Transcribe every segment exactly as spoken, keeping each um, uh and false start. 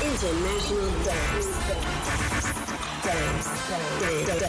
International Dance. Dance. Dance.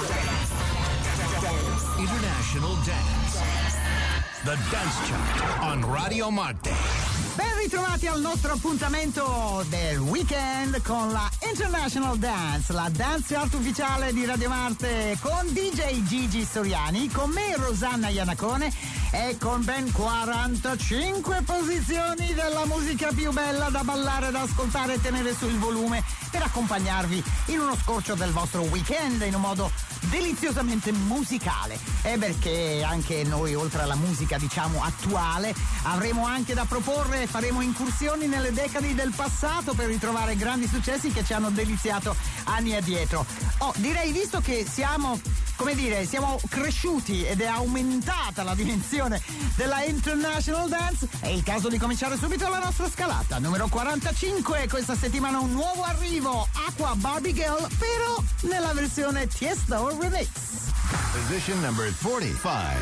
Dance. International Dance. The Dance Chart on Radio Marte. Ben ritrovati al nostro appuntamento del weekend con la International Dance, la dance chart ufficiale di Radio Marte con D J Gigi Soriani, con me Rosanna Iannacone e con ben quarantacinque posizioni della musica più bella da ballare, da ascoltare e tenere sul volume per accompagnarvi in uno scorcio del vostro weekend in un modo deliziosamente musicale. E perché anche noi, oltre alla musica diciamo attuale, avremo anche da proporre, faremo incursioni nelle decadi del passato per ritrovare grandi successi che ci hanno deliziato anni addietro. Oh, direi, visto che siamo, come dire, siamo cresciuti ed è aumentata la dimensione della International Dance, è il caso di cominciare subito la nostra scalata. Numero quarantacinque, questa settimana un nuovo arrivo, Aqua Barbie Girl, però nella versione Tiesto Remix. Position number forty-five.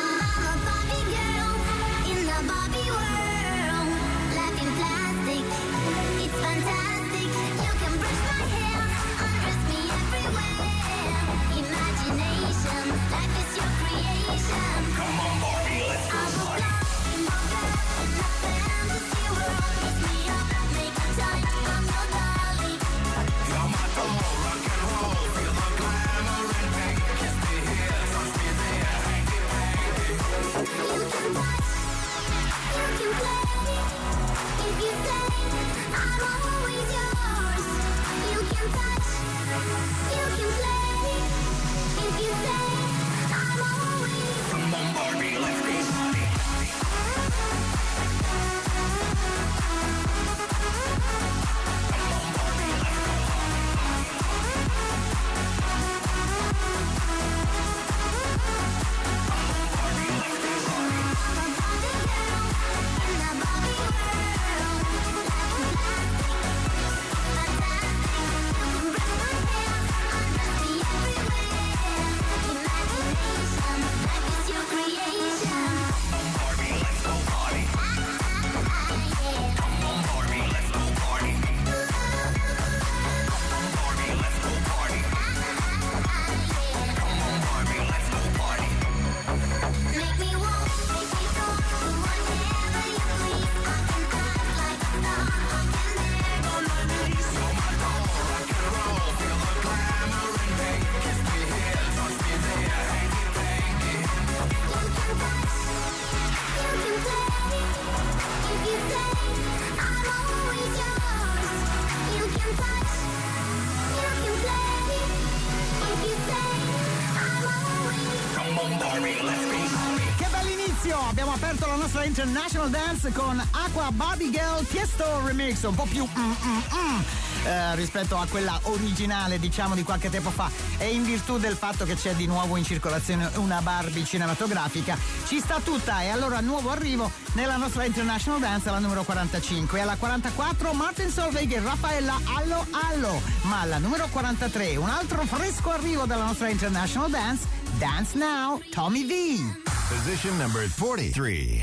International Dance con Aqua Barbie Girl Tiesto Remix, un po' più mm, mm, mm, eh, rispetto a quella originale diciamo di qualche tempo fa, e in virtù del fatto che c'è di nuovo in circolazione una Barbie cinematografica ci sta tutta. E allora nuovo arrivo nella nostra International Dance alla numero quarantacinque, alla quarantaquattro Martin Solveig e Raffaella Allo Allo, ma alla numero quarantatré un altro fresco arrivo della nostra International Dance, Dance Now, Tommy V. Position number forty-three.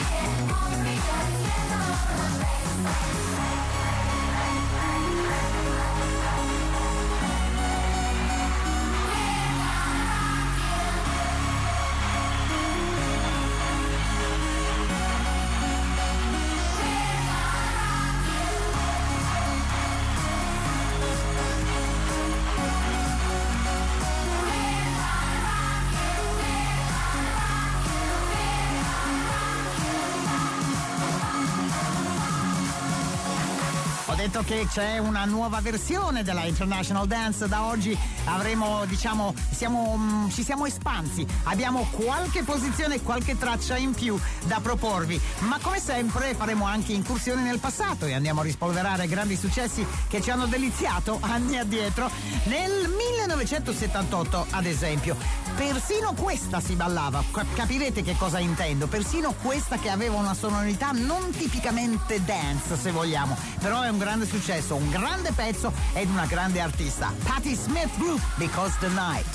detto che c'è una nuova versione della International Dance. Da oggi avremo, diciamo, siamo, mh, ci siamo espansi, abbiamo qualche posizione, qualche traccia in più da proporvi, ma come sempre faremo anche incursioni nel passato e andiamo a rispolverare grandi successi che ci hanno deliziato anni addietro. Nel millenovecentosettantotto, ad esempio, persino questa si ballava, capirete che cosa intendo, persino questa che aveva una sonorità non tipicamente dance, se vogliamo, però è un grande successo, un grande pezzo ed una grande artista. Patti Smith Group, Because the Night.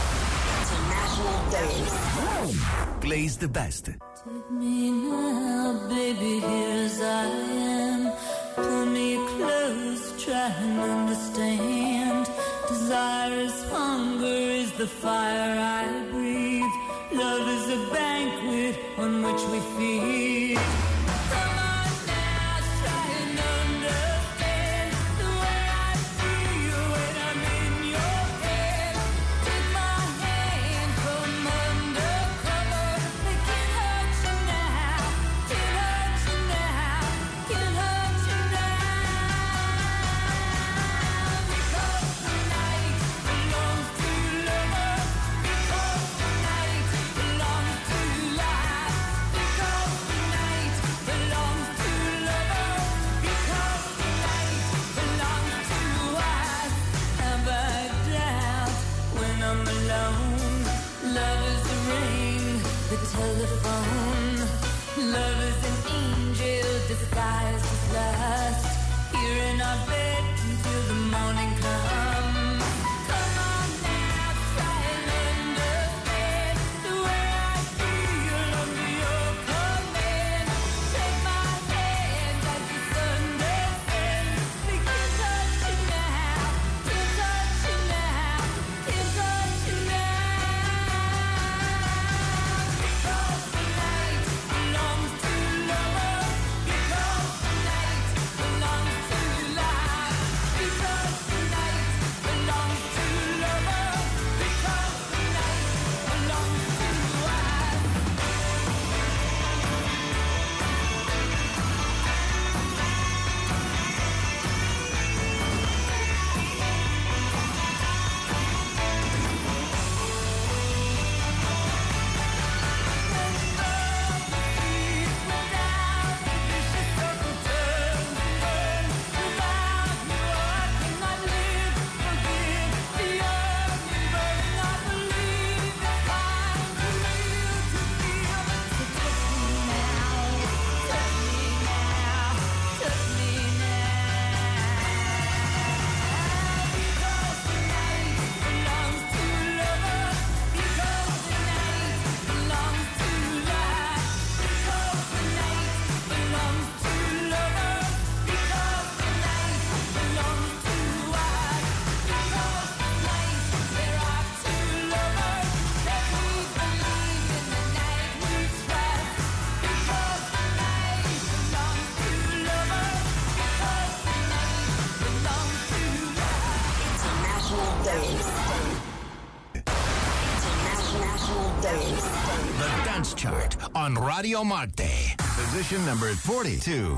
Plays the best. Take me now, baby, here as I am. Pull me close, try and understand. Desire is hunger, is the fire I breathe. Love is a banquet on which we feed. Come on now, try and understand the way I feel when I'm in your head. Take my hand from undercover. They can't hurt you now, can't hurt you now, can't hurt you now. Because the night belongs to lovers. Because the night belongs to life. Because the night belongs to lovers. Because the night belongs to us. Have I doubt when I'm alone? Love is the ring, the telephone. Love is an angel disguised as lust. Here in our bed until the morning comes. Come on now, try and understand the way I feel under your command. Take my hand as the sun descends. We can't touch you now, can't touch you now, can't touch you now. Because the night belongs to lovers. Because the night belongs to life. Because the night belongs to lovers. Because the night belongs to us. The Dance Chart on Radio Marte. Position number forty-two.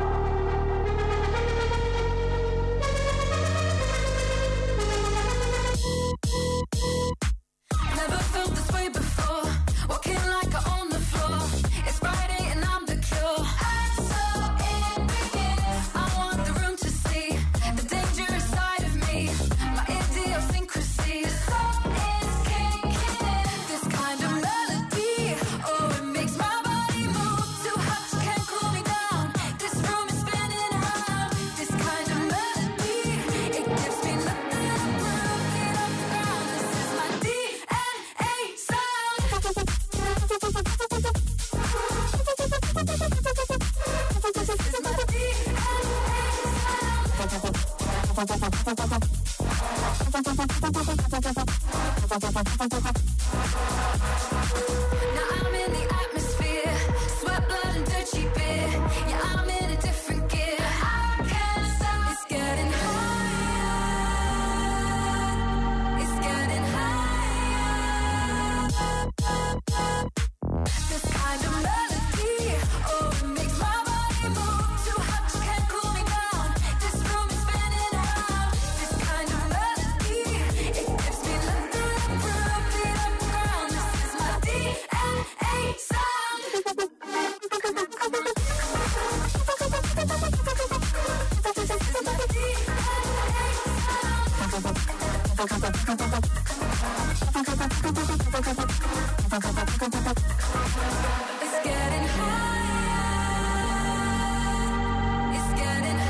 Never felt this way before. Walking like I own the floor. It's Friday and I'm the cure. I'm so in begin. I want the room to see the dangerous side of me. My idiosyncrasy. The soul is kicking in. This kind of melody. Oh, it makes my body move. Too hot, you can't cool me down. This room is I'm in the atmosphere, sweat, blood, and dirty beer. Yeah, I'm in a different gear. I can't stop. It's getting higher. It's getting higher. This kind of melody, oh, it makes my body move. Too hot, you can't cool me down. This room is spinning around. This kind of melody, it gives me love through the groove, beat up the ground. This is my D N A sound. This is my D N It's getting higher. It's getting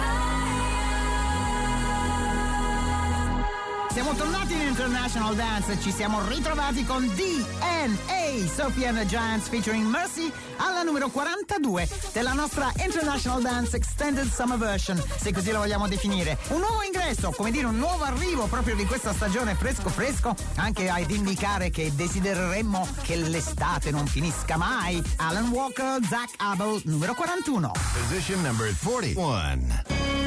higher. Siamo tornati in International Dance e ci siamo ritrovati con D N A, Sophie and the Giants featuring Mercy, alla numero quarantadue della nostra International Dance Extended Summer Version, se così lo vogliamo definire. Un nuovo ingresso, come dire un nuovo arrivo proprio di questa stagione fresco fresco, anche ad indicare che desidereremmo che l'estate non finisca mai. Alan Walker, Zach Abel, numero quarantuno. Position number forty-one.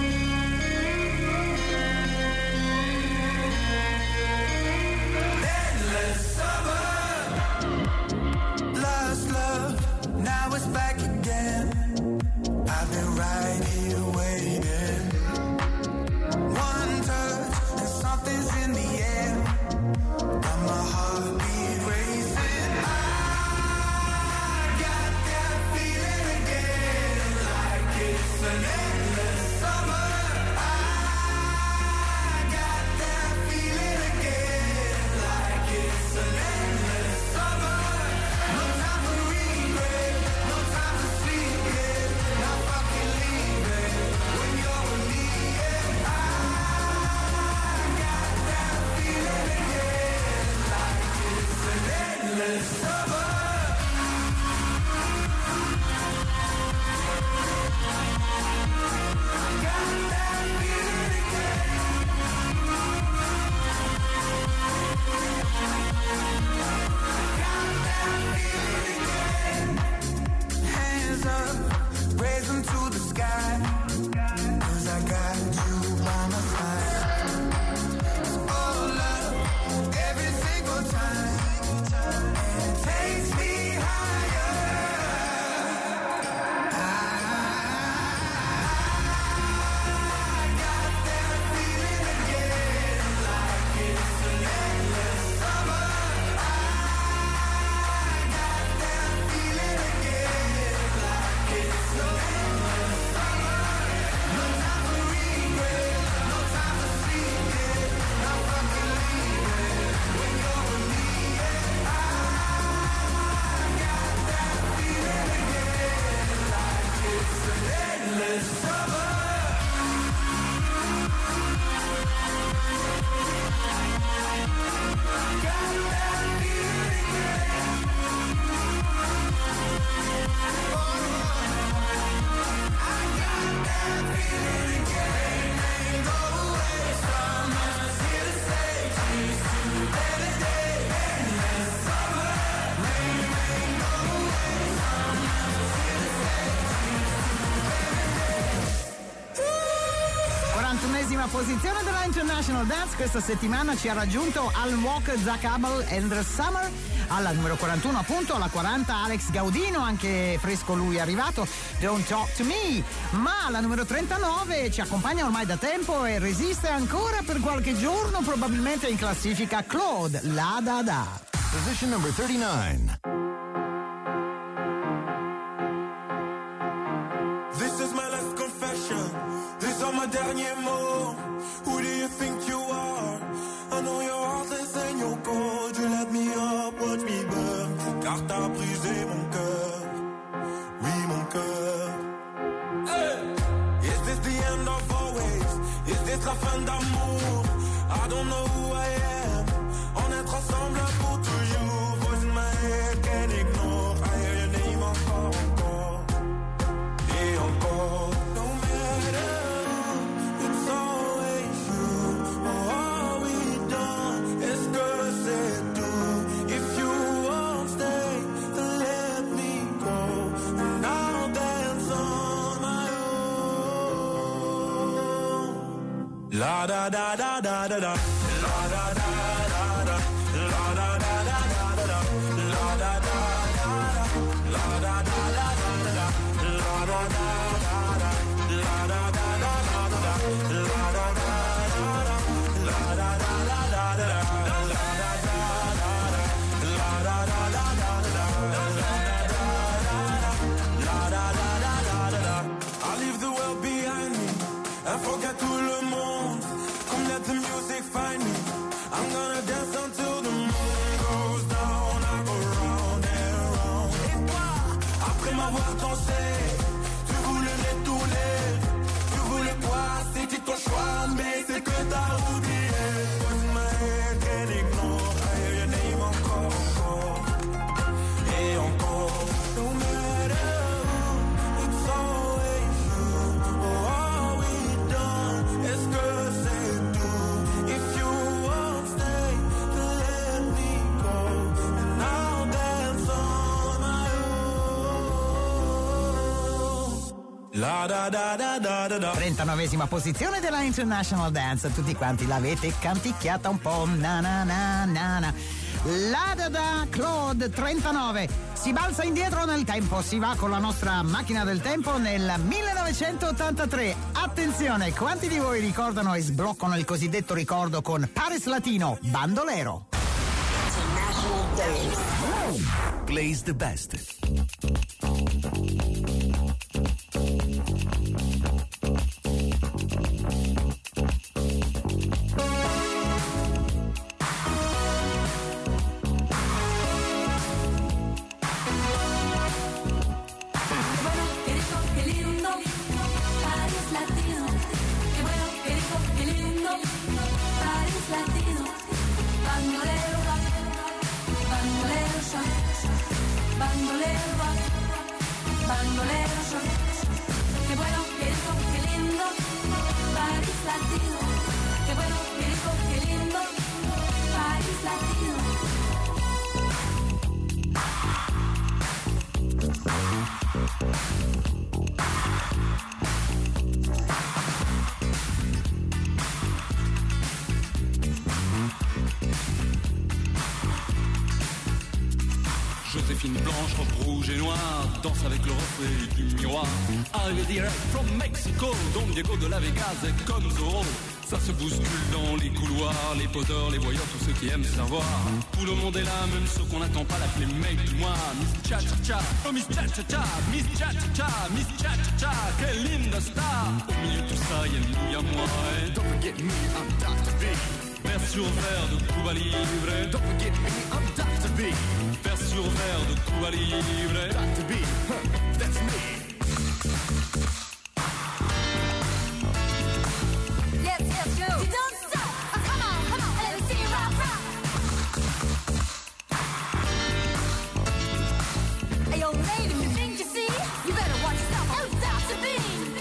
Now it's back again. I've been right here waiting. One touch and something's in the air. Got my heartbeat racing. I got that feeling again, like it's an endless summer. I got that feeling again, like it's an endless summer. No time for regret. No time to sleep, yeah. Not fucking leaving when you're with me, yeah. I got that feeling again, like it's an endless summer. I got that feeling again. Got that feeling again. Hands up, raise them to the sky, 'cause I got you by my side. Oh, love, every single time, and it takes me higher. I got that feeling again, like it's an endless summer. I got that feeling again, like it's an endless summer. No time for regret, no time to sleep, yeah. Not fucking leaving when you're with me, yeah. I got that feeling again, like it's an endless summer. Got that feeling again. I got that feeling again. Ain't go away. Summer's here to stay. Cheers to better days. Endless summer. Rain, rain, go away. Summer's here to stay. Cheers to better days. quarantunesima posizione della International Dance. Questa settimana ci ha raggiunto Alan Walker, Zach Abel, Endless Summer. Alla numero quarantuno, appunto, alla quaranta Alex Gaudino, anche fresco lui è arrivato, Don't Talk to Me. Ma alla numero trentanove ci accompagna ormai da tempo e resiste ancora per qualche giorno, probabilmente in classifica, Claude, La Da Da. Position number thirty-nine. This is my last confession. These are my derniers mots. Who do you think you are? I know you're heartless and you're cold. You let me up, watch me burn. Car t'as brisé mon cœur. Oui, mon cœur. Hey! Is this the end of always? Is this la fin d'amour? I don't know who I am. On est ensemble pour toujours. Voice in my head, can't ignore. I hear your name encore, encore. Et encore. No matter, it's always you. La da da da da da da. La da da da da. La da da da da da. La da da da da. La da da da da da. La da da da da. La da da da da da. La da da da da. La da da da da da. I forget tout le monde. Come let the music find me. I'm gonna dance until the moon goes down. I go round and round. Et toi, après m'avoir dansé, tu voulais m'étourner. Tu voulais quoi? C'était ton choix, mais c'est que t'as oublié. Cause my head can ignore. I hear your name encore, encore. Et encore. No matter who, it's always you. Oh, are we done? Est-ce que c'est tout? If you won't stay, then let me go. And I'll dance on my own. La da da da da da da. trentanovesima posizione della International Dance, tutti quanti l'avete canticchiata un po', na na na na na. La da da Claude, trentanove. Si balza indietro nel tempo, si va con la nostra macchina del tempo nel millenovecentottantatré. Attenzione, quanti di voi ricordano e sbloccano il cosiddetto ricordo con Paris Latino, Bandolero? International Dance. Plays the best. Joséphine blanche, robe rouge et noire, danse avec le reflet du miroir. Arrivé direct from Mexico, Don Diego de la Vegas est comme Zorro. Ça se bouscule dans les couloirs, les poseurs, les voyeurs, tous ceux qui aiment savoir. Tout le monde est là, même ceux qu'on n'attend pas, l'appeler mec du mois. Miss Cha Cha Cha, oh Miss Cha Cha Cha, Miss Cha Cha Cha, Miss Cha Cha Cha, quelle linda star. Au milieu de tout ça, y'a nous, y'a moi. Et don't forget me, I'm doctor B. Vers sur verre de Cuba Libre. Don't forget me, I'm doctor B. Vers sur verre de Cuba Libre. doctor B, huh, that's me. Let's, let's go. You don't stop. Oh, come on, come on. Let me see you rock, rock. Hey, yo, lady, you think you see? You better watch yourself. Oh, Doctor B.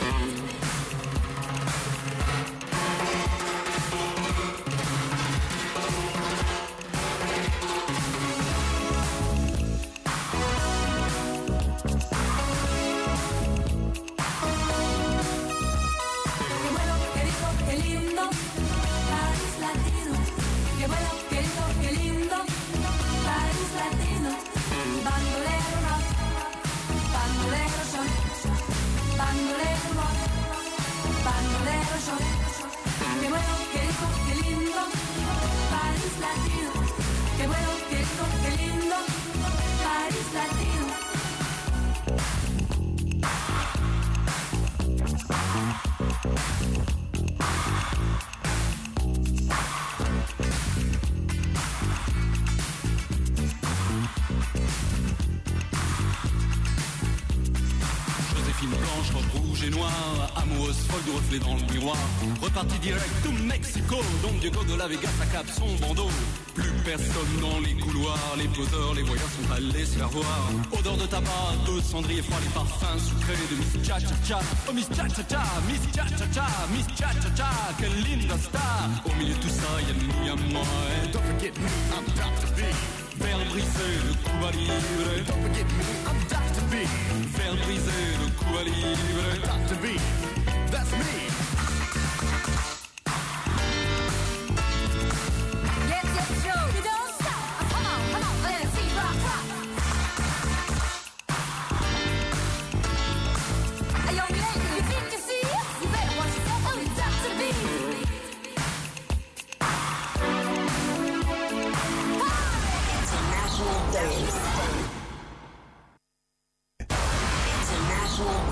Dans le miroir, reparti direct to Mexico. Don Diego de la Vegas accap son bandeau. Plus personne dans les couloirs, les poseurs, les voyeurs sont allés se faire voir. Odeur de tabac, de cendrier froid, les parfums sucrés de Miss Cha Cha Cha. Oh Miss Cha Cha Cha, Miss Cha Cha Cha, Miss Cha Cha Cha, quelle linda star. Au milieu de tout ça, y'a nous, y'a moi. And don't forget me, I'm doctor B. Verre brisé de Cuba Libre. Don't forget me, I'm doctor B. Verre brisé de Cuba Libre. doctor B. That's me.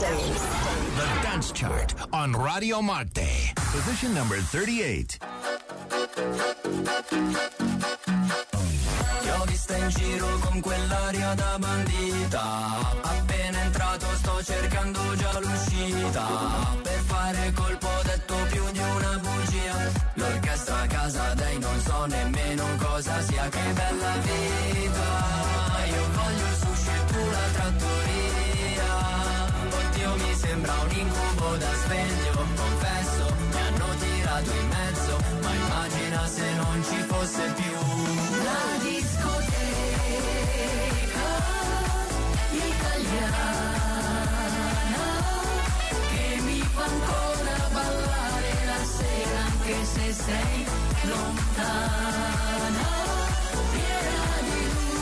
Dance. The Dance Chart on Radio Marte. Position number thirty-eight. Ti ho vista in giro con quell'aria da bandita. Appena entrato sto cercando già l'uscita. Per fare colpo ho detto più di una bugia. L'orchestra a casa dei non so nemmeno cosa sia. Che bella vita. Io voglio il sushi e tu la trattoria. Oddio mi sembra un incubo da sveglio. Confesso mi hanno tirato in mezzo. Ma immagina se non ci fosse più la discoteca italiana che mi fa ancora ballare la sera anche se sei lontana, piena di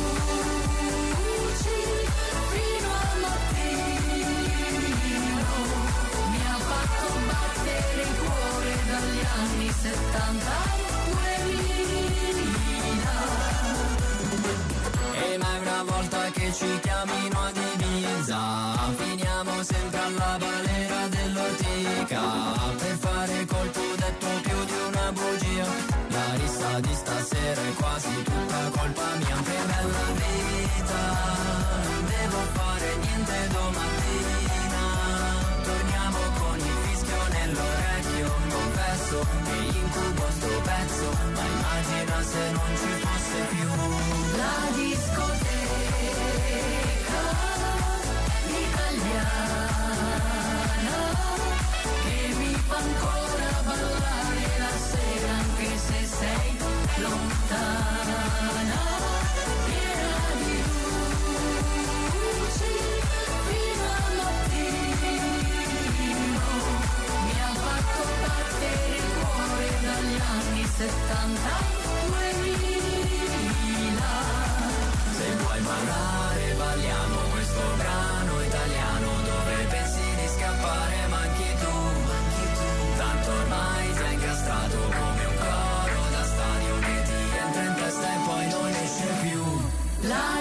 luci fino al mattino, mi ha fatto battere il cuore dagli anni settanta al duemila. E mai una volta che ci chiamino ad Ibiza finiamo sempre alla balera dell'Ortica. Per fare colpo ho detto più di una bugia. La rissa di stasera è quasi tutta colpa mia. Che bella vita, non devo fare niente domattina. Torniamo con il fischio nell'orecchio. Confesso che incubo sto pezzo, ma immagina se non ci fosse più la discoteca italiana che mi fa ancora ballare la sera anche se sei lontana, piena di luci fino al mattino, mi ha fatto battere il cuore dagli anni settanta al duemila. Se vuoi ballare balliamo questo brano italiano dove pensi di scappare ma anche tu, anche tu. Tanto ormai sei incastrato come un coro da stadio che ti entra in testa e poi non esce più. La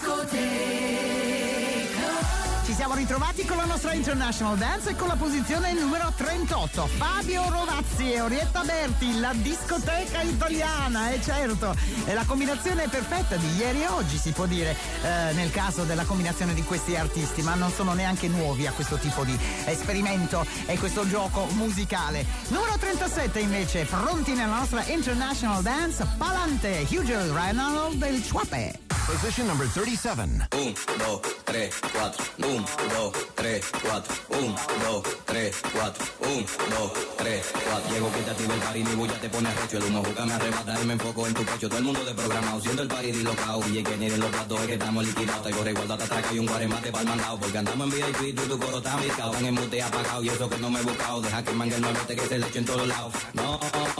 discoteca. Ci siamo ritrovati con la nostra International Dance e con la posizione numero trentotto. Fabio Rovazzi e Orietta Berti, la discoteca italiana, e eh certo, è la combinazione perfetta di ieri e oggi, si può dire, eh, nel caso della combinazione di questi artisti, ma non sono neanche nuovi a questo tipo di esperimento e questo gioco musicale. Numero trentasette invece, pronti nella nostra International Dance, Palante, Hugel Reynolds del Chuape. Position number thirty-seven. Un, dos, tres, cuatro. Un, dos, tres, cuatro. Un, dos, tres, cuatro. Un, dos, tres, cuatro. Llego quitativo el party, mi bulla te pone arrecho. El humo juca me arrebata y me enfoco en tu pecho. Todo el mundo de programado, siendo el party dislocado. Y que ni en los platos es que estamos liquidados. Te corre igual, te atraca y un guaremate pa'l mandado. Porque andamos en V I P, tú y tu coro está mircado. Van en mute apagado y eso que no me he buscado. Deja que mangue el nuevete que se le eche en todos lados. No,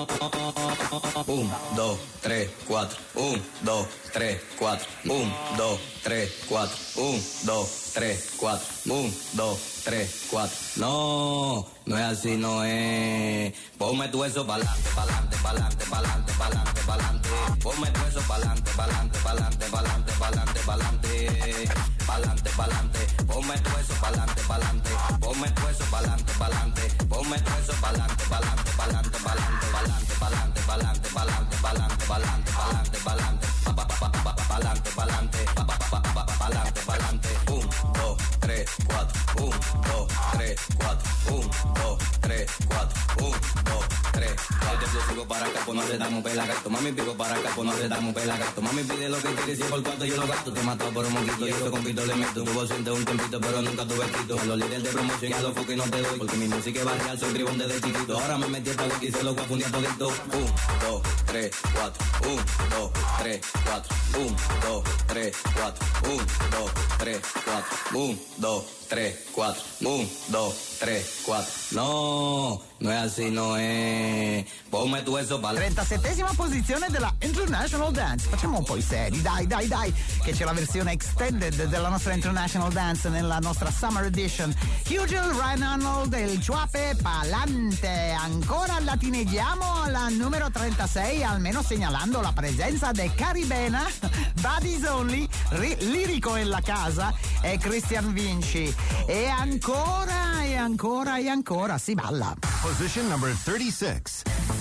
un, dos, tres, cuatro. Un, dos, tres, cuatro. Un, dos, tres, cuatro. Un, dos, tres, cuatro. Un, dos, tres, cuatro. No, no es así, no es. Ponme tu eso pa'lante, pa'lante, pa'lante, pa'lante, pa'lante, pa'lante. Ponme tu eso pa'lante, pa'lante, pa'lante, pa'lante, pa'lante, pa'lante. Pa'lante, pa'lante. Ponme tu eso pa'lante, pa'lante. Ponme tu eso pa'lante, pa'lante. Ponme tu eso pa'lante, pa'lante, pa'lante, pa'lante, pa'lante, pa'lante, pa'lante, pa'lante, pa'lante, pa'lante, pa'lante, pa'lante. Pa'lante, pa'lante, pa'lante, pa'lante. Un, dos, tres, cuatro. Un, dos, tres, cuatro. Un, dos, tres, cuatro. Un, dos, tres, cuatro. Yo sigo para acá, pues no le damos pela gato. Mami, pico para acá, pues no le damos pela gato. Mami, pide lo que quiere, si por cuarto yo lo gasto. Te he matado por un moquito y eso con pito le meto. Tuvo siente un tempito, pero nunca tuve quito. A los líderes de promoción y a los foques no te doy. Porque mi música es barrial, soy tribún desde chiquito. Ahora me metí esta wiki y se lo voy a fundir todito. Un, dos, tres, cuatro. Un, dos, tres, cuatro. Un, dos, tres, cuatro. Un, dos, tres, cuatro. Un, dos, tres, cuatro. Un, dos, tres, cuatro. No, no es así, no es. Ponme tu eso para. trentasettesima posizione della International Dance. Facciamo un po' i seri, dai, dai, dai, che c'è la versione extended della nostra International Dance nella nostra Summer Edition. Hugel Reynolds del Chuape, Palante. Ancora latineggiamo alla numero trentasei, almeno segnalando la presenza di Caribena, Buddies Only, ri- lirico in la casa è Christian Vinci. E ancora, e ancora, e ancora si balla. Position number thirty-six.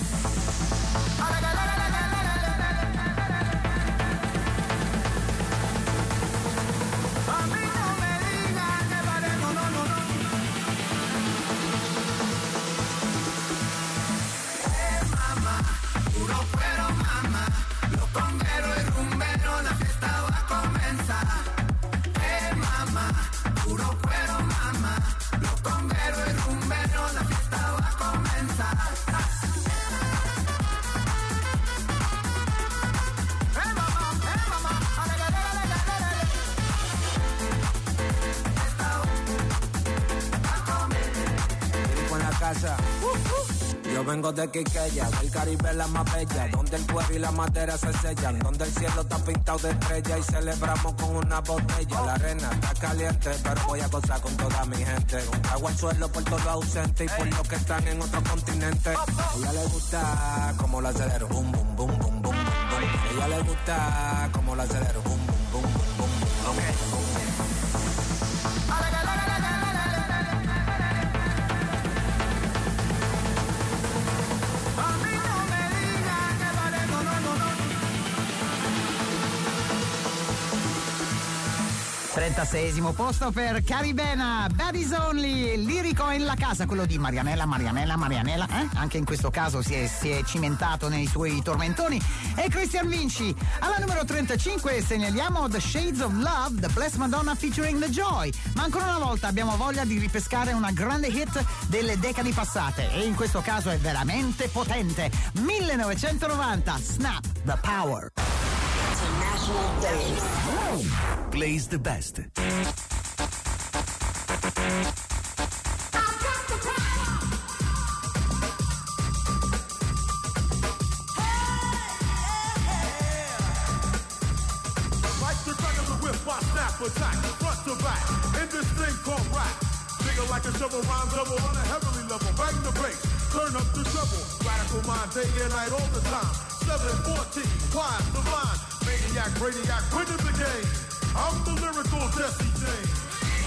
Yo vengo de Quiqueya, del Caribe la más bella, donde el cuero y la madera se sellan, donde el cielo está pintado de estrella y celebramos con una botella. La arena está caliente, pero voy a gozar con toda mi gente. Agua al suelo por todo lo ausente y por los que están en otro continente. A ella le gusta como la acelero, boom, boom, boom, boom, boom, boom. A ella le gusta como la acelero, boom, boom, boom, boom, boom, boom. Okay. trentaseiesimo posto per Caribena, Baddies Only, lirico in la casa, quello di Marianella, Marianella, Marianella, eh? Anche in questo caso si è, si è cimentato nei suoi tormentoni. E Christian Vinci. Alla numero trentacinque segnaliamo The Shades of Love, The Blessed Madonna featuring The Joy. Ma ancora una volta abbiamo voglia di ripescare una grande hit delle decadi passate, e in questo caso è veramente potente. millenovecentonovanta, Snap the Power. International Days. Plays the best. Attack, front to back, in this thing called rap. Nigga like a shovel, rhyme double on a heavenly level. Bang the bass, turn up the treble. Radical mind, day and night, all the time. seven and fourteen, wise, divine. Maniac, Bradiac, winning the game. I'm the lyrical Jesse James.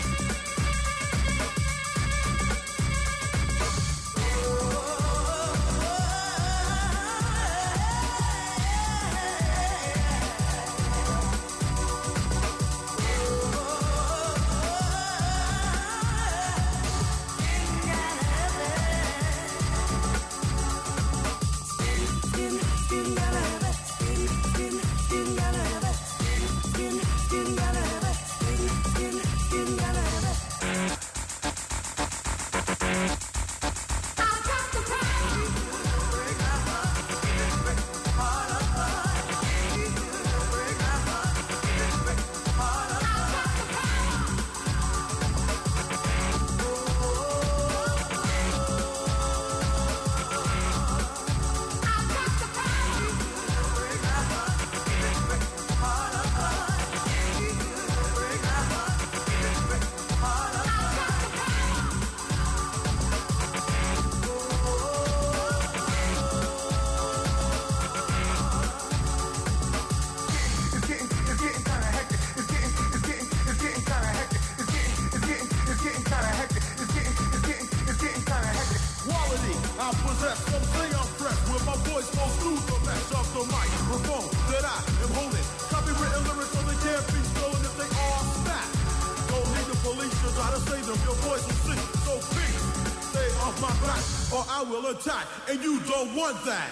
And you don't want that.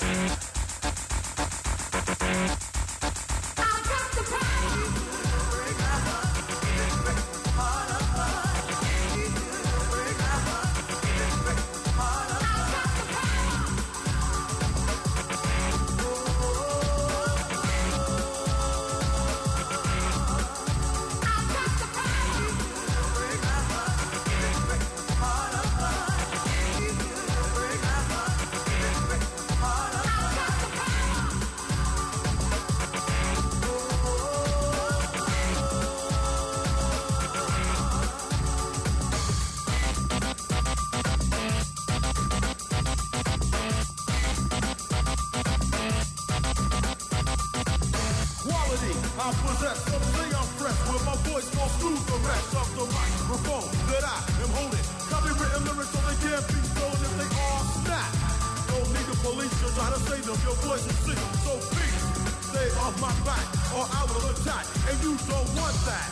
that I am holding. Copywritten lyrics so they can't be stolen if they are snap. No need the police to try to save them. Your voice is sick, so please stay off my back or I will attack, and you don't want that.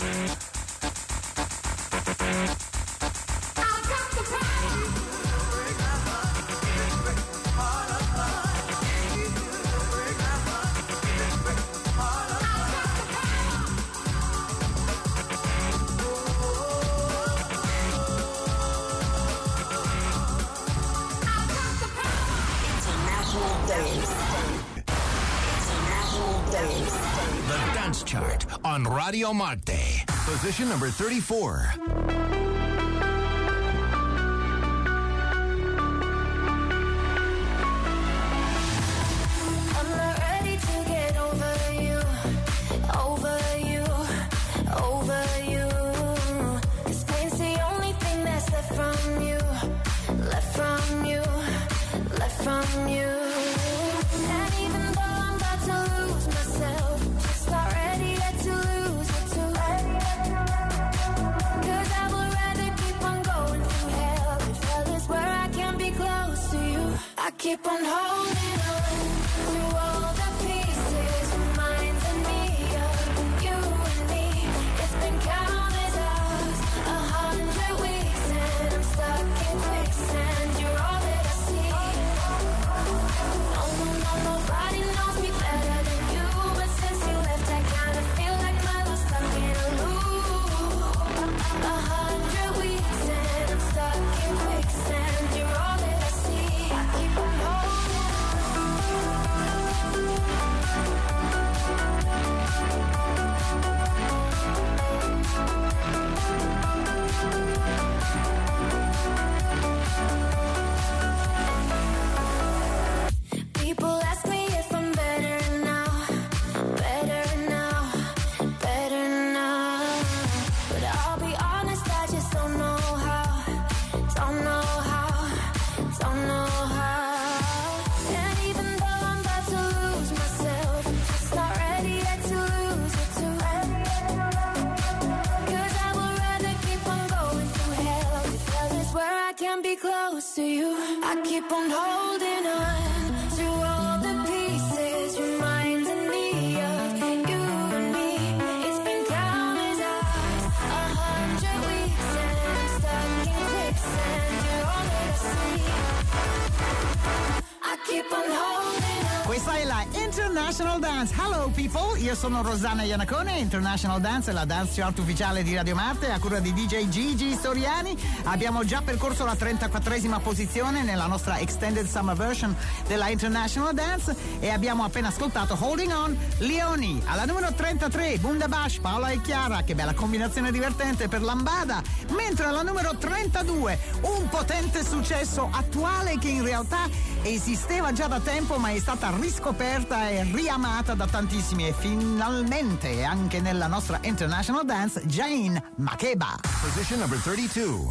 I got the power. The Dance Chart on Radio Marte. Position number thirty-four. Keep on holding on to all the pieces, reminds me of you and me. It's been countless hours, a hundred weeks, and I'm stuck in quicksand. You're all that I see. No, no, no, nobody knows me better than you, but since you left, I kinda feel like my love's stuck in a loop. A hundred weeks, and I'm stuck in quicksand. You're all that I see. I keep on people ask me if I'm better now, better now, better now. But I'll be honest, I just don't know how, don't know how, don't know how. And even though I'm about to lose myself, just not ready yet to lose it too. Cause I would rather keep on going through hell, if hell is where I can be close to you. I keep on holding on to all the pieces, reminding me of you and me. It's been countless hours, a hundred weeks, and I'm stuck in quicksand. You're all that I see. I keep on holding on. Questa è la International Dance. Hello people, io sono Rosanna Iannacone. International Dance è la dance chart ufficiale di Radio Marte a cura di D J Gigi Soriani. Abbiamo già percorso la trentaquattresima posizione nella nostra extended summer version della International Dance e abbiamo appena ascoltato Holding On, Leoni. Alla numero trentatré Bundabash, Paola e Chiara, che bella combinazione divertente per Lambada. Mentre alla numero trentadue un potente successo attuale che in realtà esisteva già da tempo ma è stata riscoperta e riamata da tantissimi e finalmente anche nella nostra International Dance, Jane Makeba. Position number thirty-two.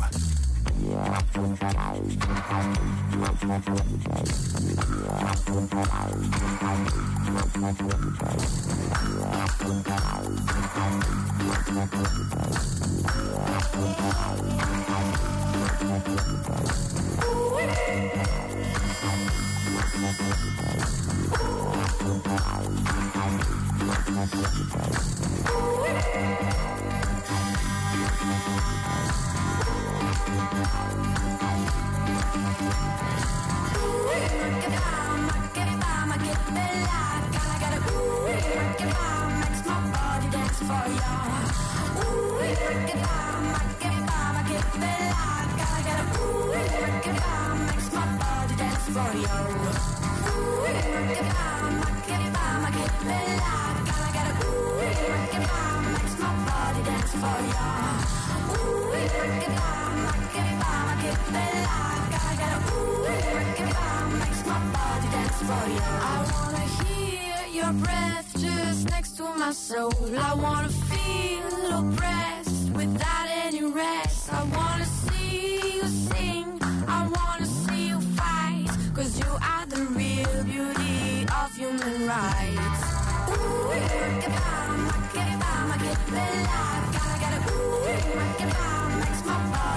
I wanna feel oppressed without any rest. I wanna see you sing, I wanna see you fight, cause you are the real beauty of human rights. Ooh, rock it down, rock it down, rock it bella. Gotta get a ooh, rock it down, makes my body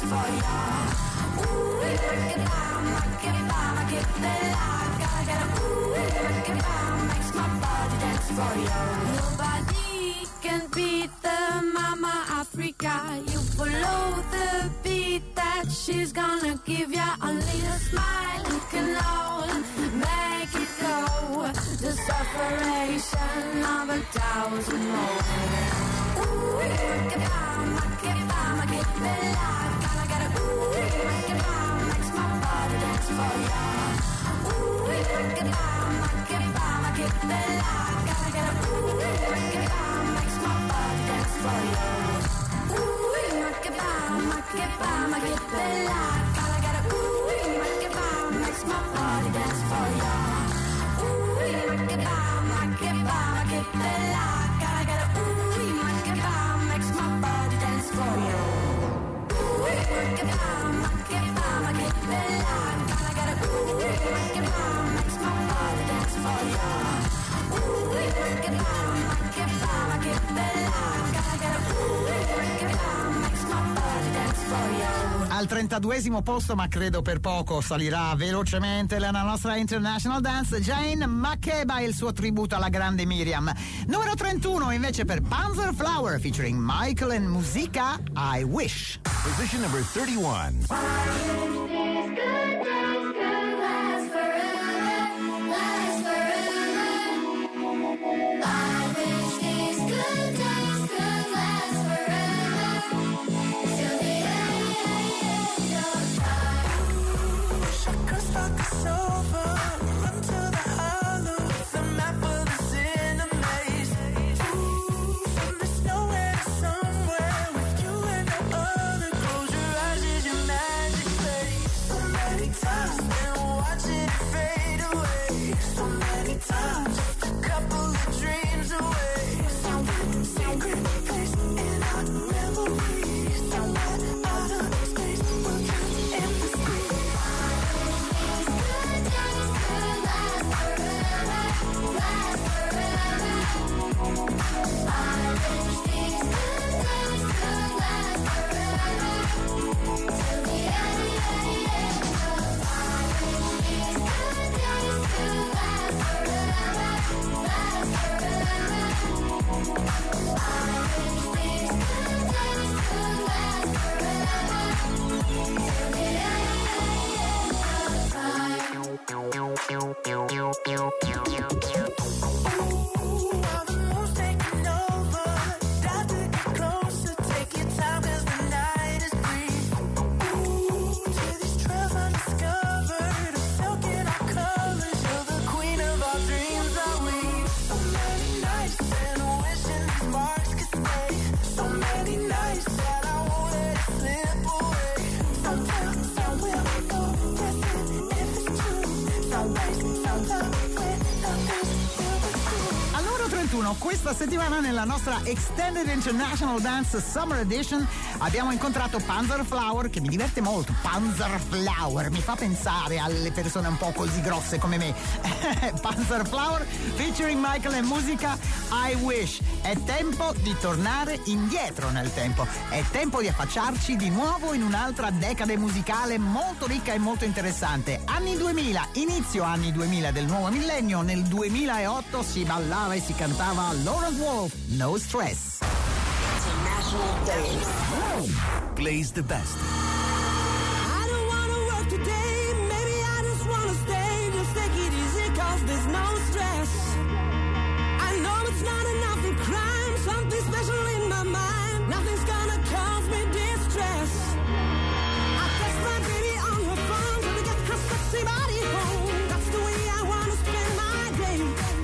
for ya. Ooh, make it bomb, make it bomb, make it bella. Gotta get a ooh, make it bomb, makes my body dance for ya. Nobody can beat the Mama Africa. You follow the beat that she's gonna give ya. Only a smile you can all make it go. The separation of a thousand more. Ooh, make it bomb, make it bomb, make it bella. Gotta get a ooh, make it bomb, makes my body dance for ya. Ooh, make it bomb, make it bomb, make it bella. Gotta get a ooh, make it bomb, makes my body dance for ya. Ooh, make it bomb, make it bomb, make it bella. Gotta get a ooh, make it bomb, makes my body dance for ya. Ooh, make it bomb, make it bomb, make it bella. Gotta get a ooh, make it bomb, makes my body dance for ya. Ooh, make it bomb, make it bomb, make it bella. Gotta get a ooh, make it bomb, makes my body dance for ya. Ooh, make it bomb, make it bomb, make it bella. Gotta get a ooh, make it bomb, makes my body dance for ya. Al trentaduesimo posto, ma credo per poco, salirà velocemente la nostra International Dance, Jane Makeba e il suo tributo alla grande Miriam. Numero trentuno invece per Panzer Flower featuring Michael and Musica, I Wish. Position number thirty-one. Questa settimana nella nostra Extended International Dance Summer Edition abbiamo incontrato Panzer Flower, che mi diverte molto. Panzer Flower mi fa pensare alle persone un po' così grosse come me. Panzer Flower featuring Michael e Musica, I Wish. È tempo di tornare indietro nel tempo, è tempo di affacciarci di nuovo in un'altra decade musicale molto ricca e molto interessante. Anni duemila, inizio anni duemila del nuovo millennio. Nel duemilaotto si ballava e si cantava Lawrence Wolf, No Stress. International Dance. Plays the best. I don't wanna work today, maybe I just wanna stay. Just take it easy, cause there's no stress. I know it's not enough in crime, something special in my mind. Nothing's gonna cause me distress. I text my baby on her phone, trying to get her sexy body home. That's the way I wanna spend my day.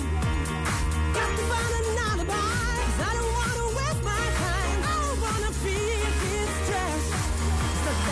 Got to find an alibi, 'cause I don't wanna waste my time. I don't wanna feel this stress.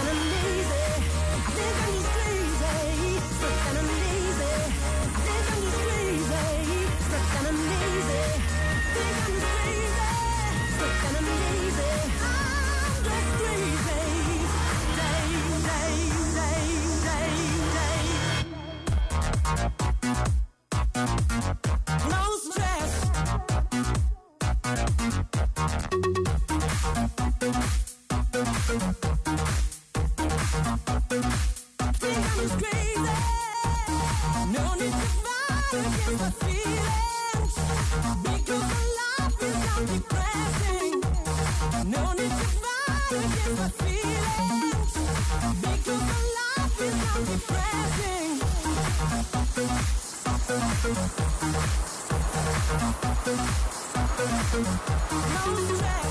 my feelings. Because my life is not depressing. No stress.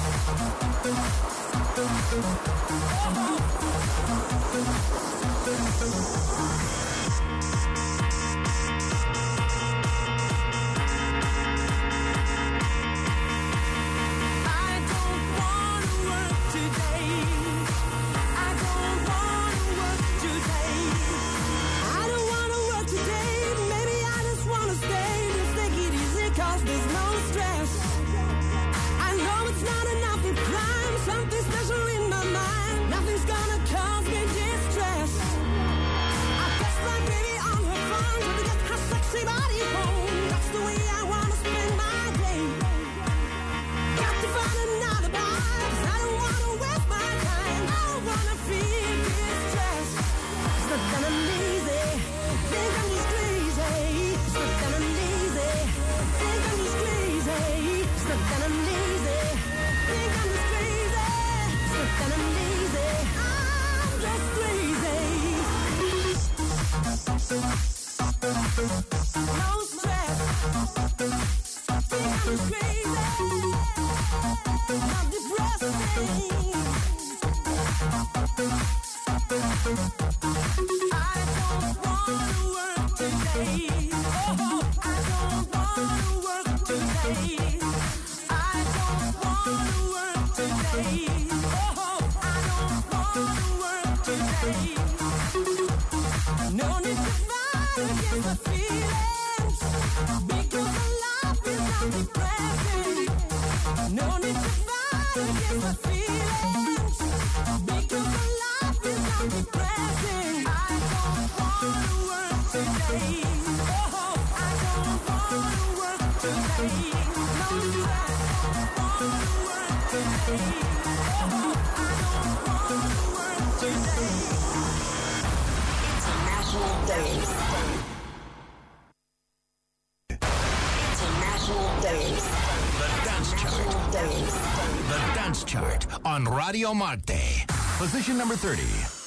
On Radio Marte. Position number thirty.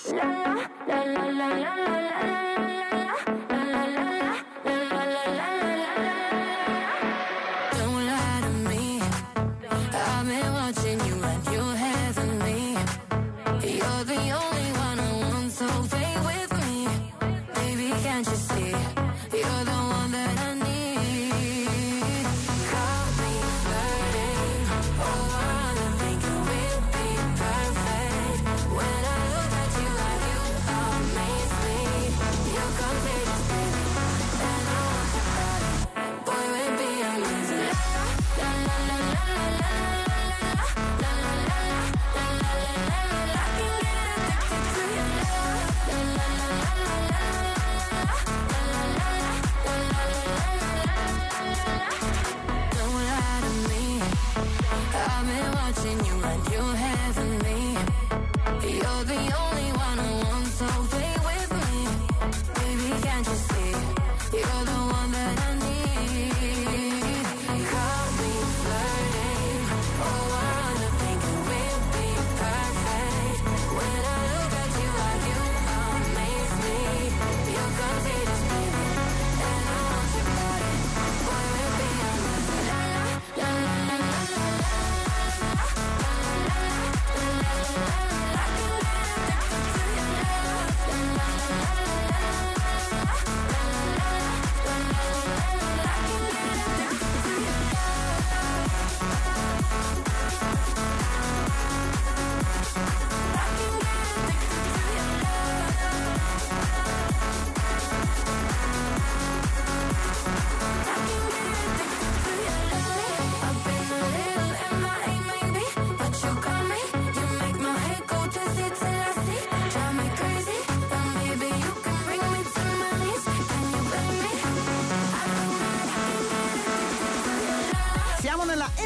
Don't lie to me. I've been watching you and you're heavenly. You're the only one I want, so stay with me. Baby, can't you see? You're the one that I need. Call me flirting. Oh, I'm thinking we'll be perfect. When I look at you, like you amaze me. You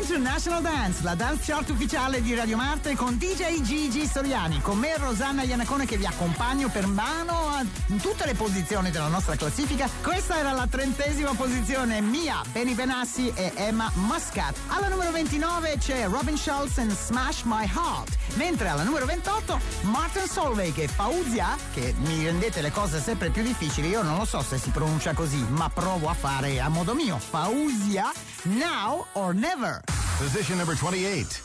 International Dance, la dance chart ufficiale di Radio Marte con D J Gigi Soriani, con me Rosanna Iannacone che vi accompagno per mano in tutte le posizioni della nostra classifica. Questa era la trentesima posizione mia, Benny Benassi e Emma Muscat. Alla numero ventinove c'è Robin Schulz and Smash My Heart, mentre alla numero ventotto Martin Solveig e Fauzia, che mi rendete le cose sempre più difficili, io non lo so se si pronuncia così, ma provo a fare a modo mio. Fauzia, Now or Never. Position number twenty-eight.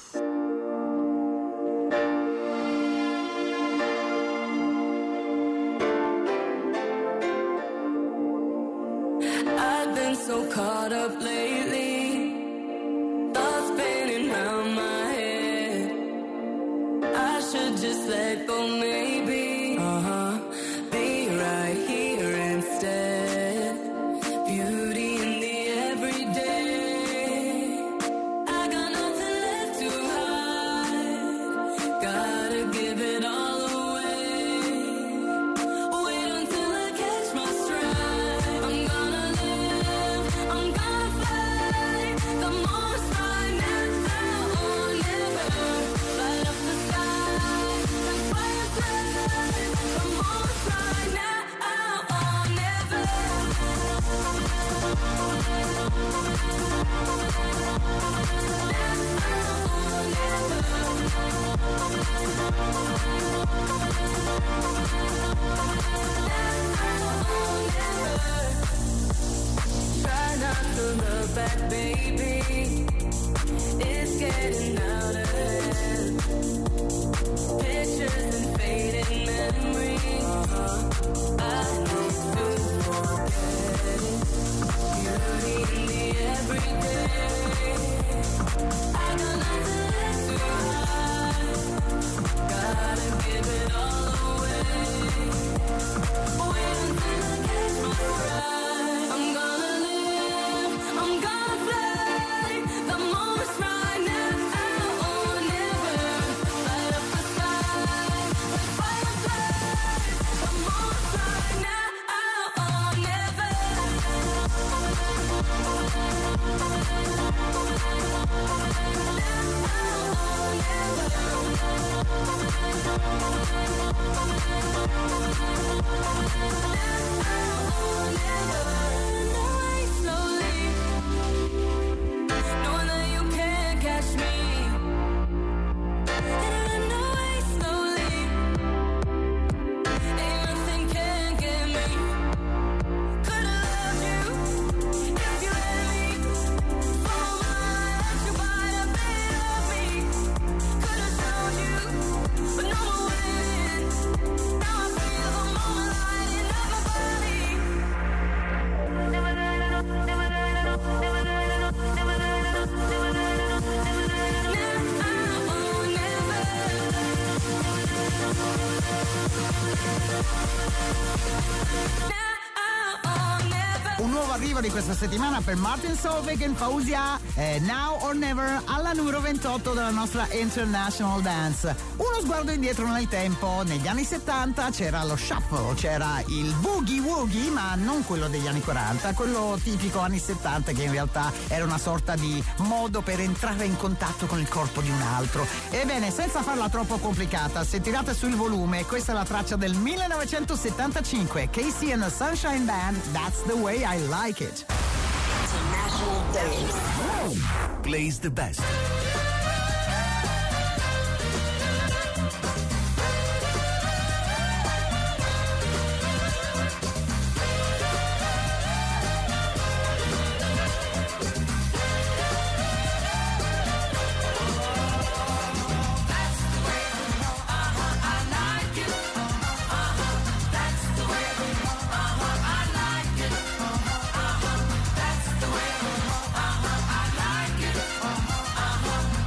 I've been so caught up lately, thoughts spinning round my head. I should just let go, maybe. Uh-huh. Be right here instead. Beauty in the everyday. I got nothing left to hide. Gotta give it all away. Wait until I catch my stride. I'm gonna live, I'm gonna fly. The most right now or never. Light up the sky and fireflies. The most right now or never. Try not to look back, baby. It's getting out of hand. Pictures and fading memories. I need to forget it. Beauty in the everyday. I got nothing left to hide. Gotta give it all away. Wait until I catch my stride. I'm gonna live, I'm gonna fly. The most right now or never. Light up the sky like fireflies. The most right now or never. Knowing that you can't catch me. And I know I slowly. Ain't nothing can get me. Could've loved you if you let me. For much you might have been of me. Could've shown you, but no more winning. Now I feel the moment lighting up my body. Never let it up, never let it up, never let it up, never let it up, never let it up, never let it up. Now or never. Now or never. Un nuovo arrivo di questa settimana per Martin Solveig e Fauzia, eh, Now or Never, alla numero ventotto della nostra International Dance. Uno sguardo indietro nel tempo, negli anni settanta c'era lo shuffle, c'era il boogie woogie, ma non quello degli anni quaranta, quello tipico anni settanta che in realtà era una sorta di modo per entrare in contatto con il corpo di un altro. Ebbene, senza farla troppo complicata, se tirate sul volume, questa è la traccia del millenovecentosettantacinque, Casey and the Sunshine Band, That's the Way I Like It. International Dance. Plays the best. Uh-huh.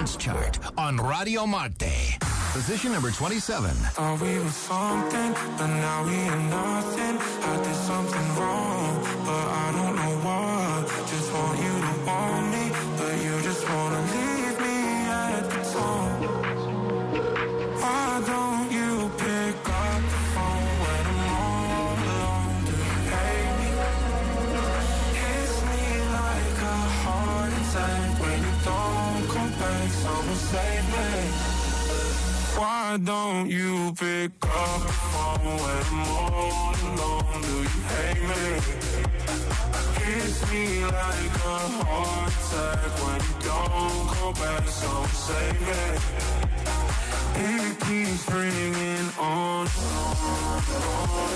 Dance Chart on Radio Marte. Position number twenty-seven. Thought we were something, but now we are nothing. I did something wrong, but I don't know what. Just want you to want me, but you just wanna leave me at the top. Why don't you pick up the phone when I'm all alone? Do you hate me? Hits me like a heart attack when you don't come back. Someone save me. Why don't you pick up the phone when I'm all alone? Do you hate me? Hits me like a heart attack when you don't come back. So save me. It keeps ringing on, on, on,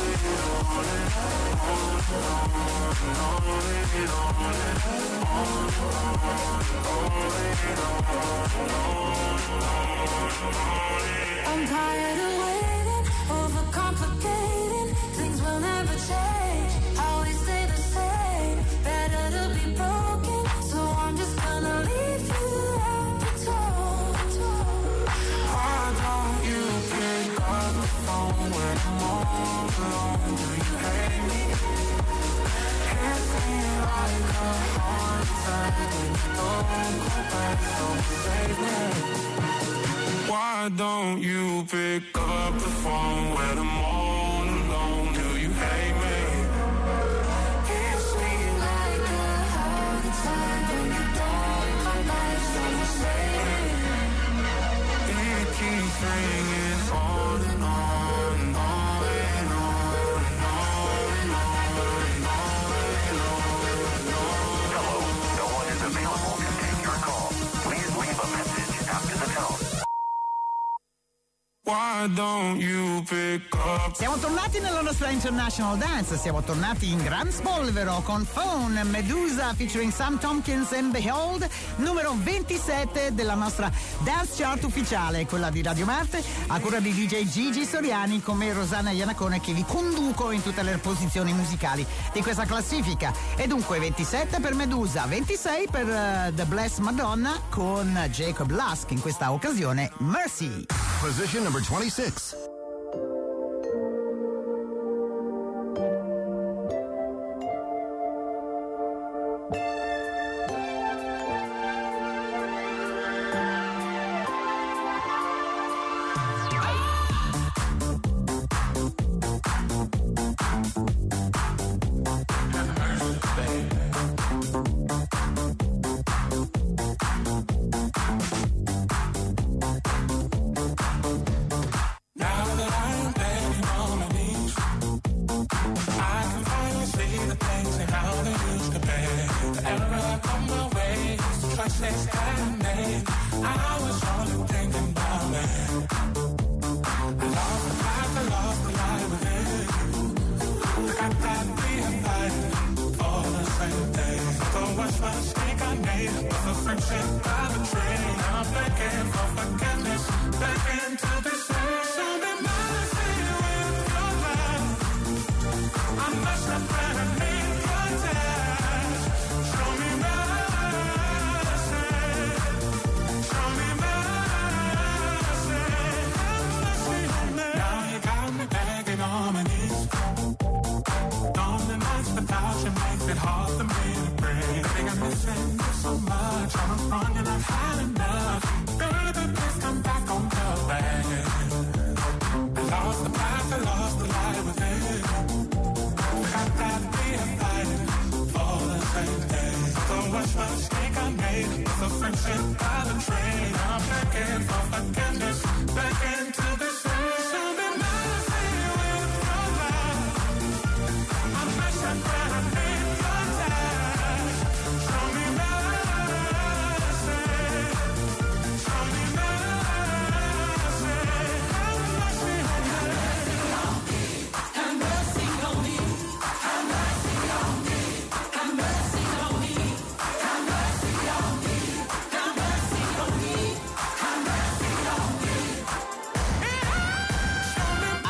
I'm tired of waiting, overcomplicating. Things will never change, always stay the same. Better to be broken, so I'm just gonna leave you at the door. Why don't you pick up the phone when I'm all alone? Do you hate me? Hits me like a heart attack when you don't go back. So save me. Why don't you pick up the phone when I'm all alone? Do you hate me? Hits me like a heart attack when you don't come back. So save me. It keeps ringing on and on and on and on and on and on and on and on. Hello, no one is available to take your call. Please leave a message after the tone. Why don't you pick up? Siamo tornati nella nostra International Dance, siamo tornati in gran spolvero con Phone, Medusa featuring Sam Tompkins and Behold, numero ventisette della nostra Dance Chart ufficiale, quella di Radio Marte, a cura di D J Gigi Soriani, con me Rosanna Iannacone, che vi conduco in tutte le posizioni musicali di questa classifica. E dunque ventisette per Medusa, ventisei per uh, The Blessed Madonna con Jacob Lusk, in questa occasione Mercy. Position number twenty-six.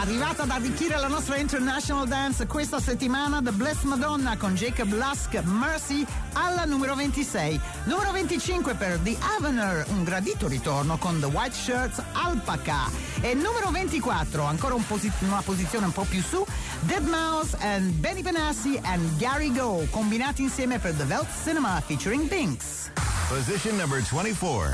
arrivata ad arricchire la nostra International Dance questa settimana, The Blessed Madonna con Jacob Lusk, Mercy, alla numero ventisei. Numero venticinque per The Avener, un gradito ritorno con The White Shirts, Alpaca. E numero ventiquattro, ancora un posi- una posizione un po' più su, deadmau five and Benny Benassi and Gary Go, combinati insieme per The Welt Cinema featuring Binks. Position number twenty-four.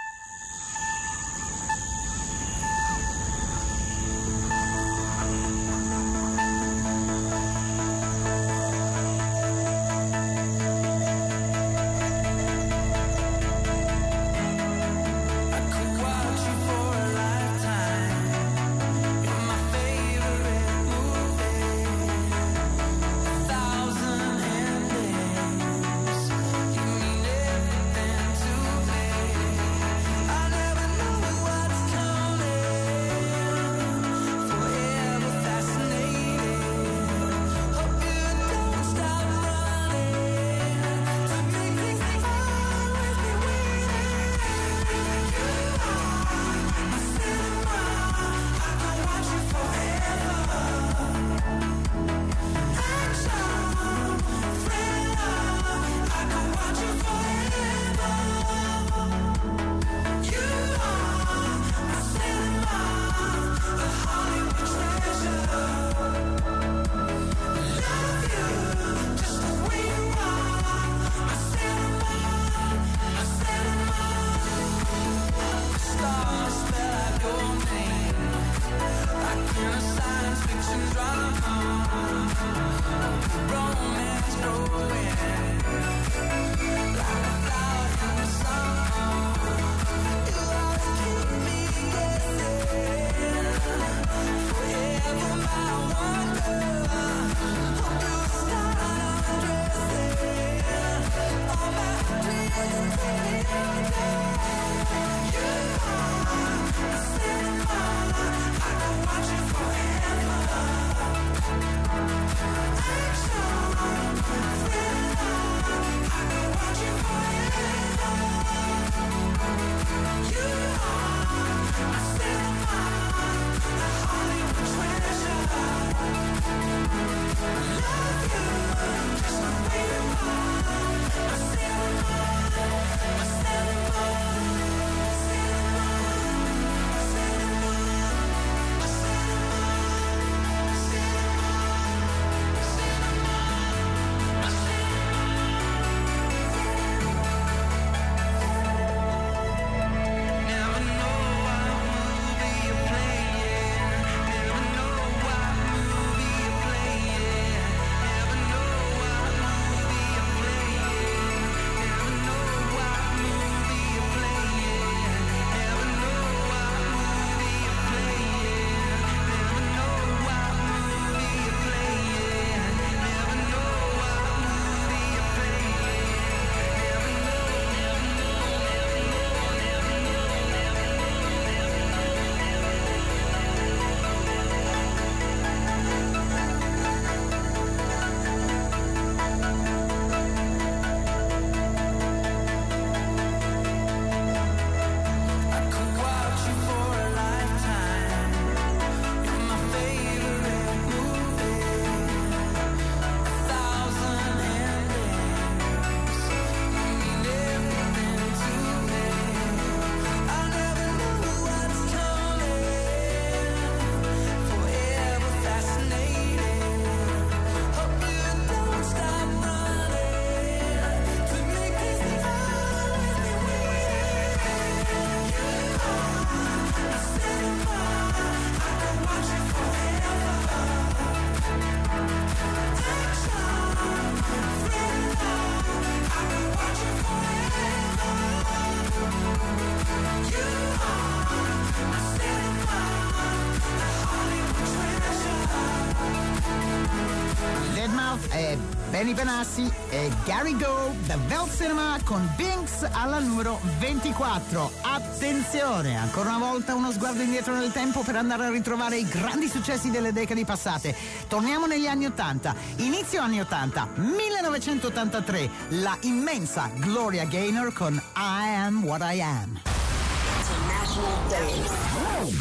Benny Benassi e Gary Go, The Welt Cinema con Binks alla numero ventiquattro. Attenzione, ancora una volta uno sguardo indietro nel tempo per andare a ritrovare i grandi successi delle decadi passate. Torniamo negli anni ottanta, inizio anni ottanta, millenovecentottantatré, la immensa Gloria Gaynor con I Am What I Am. International Dance.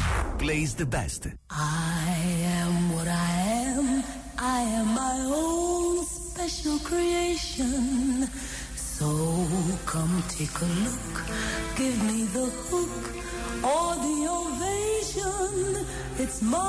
plays the best. I am what I am. I am my own special creation. So come take a look. Give me the hook or the ovation. It's my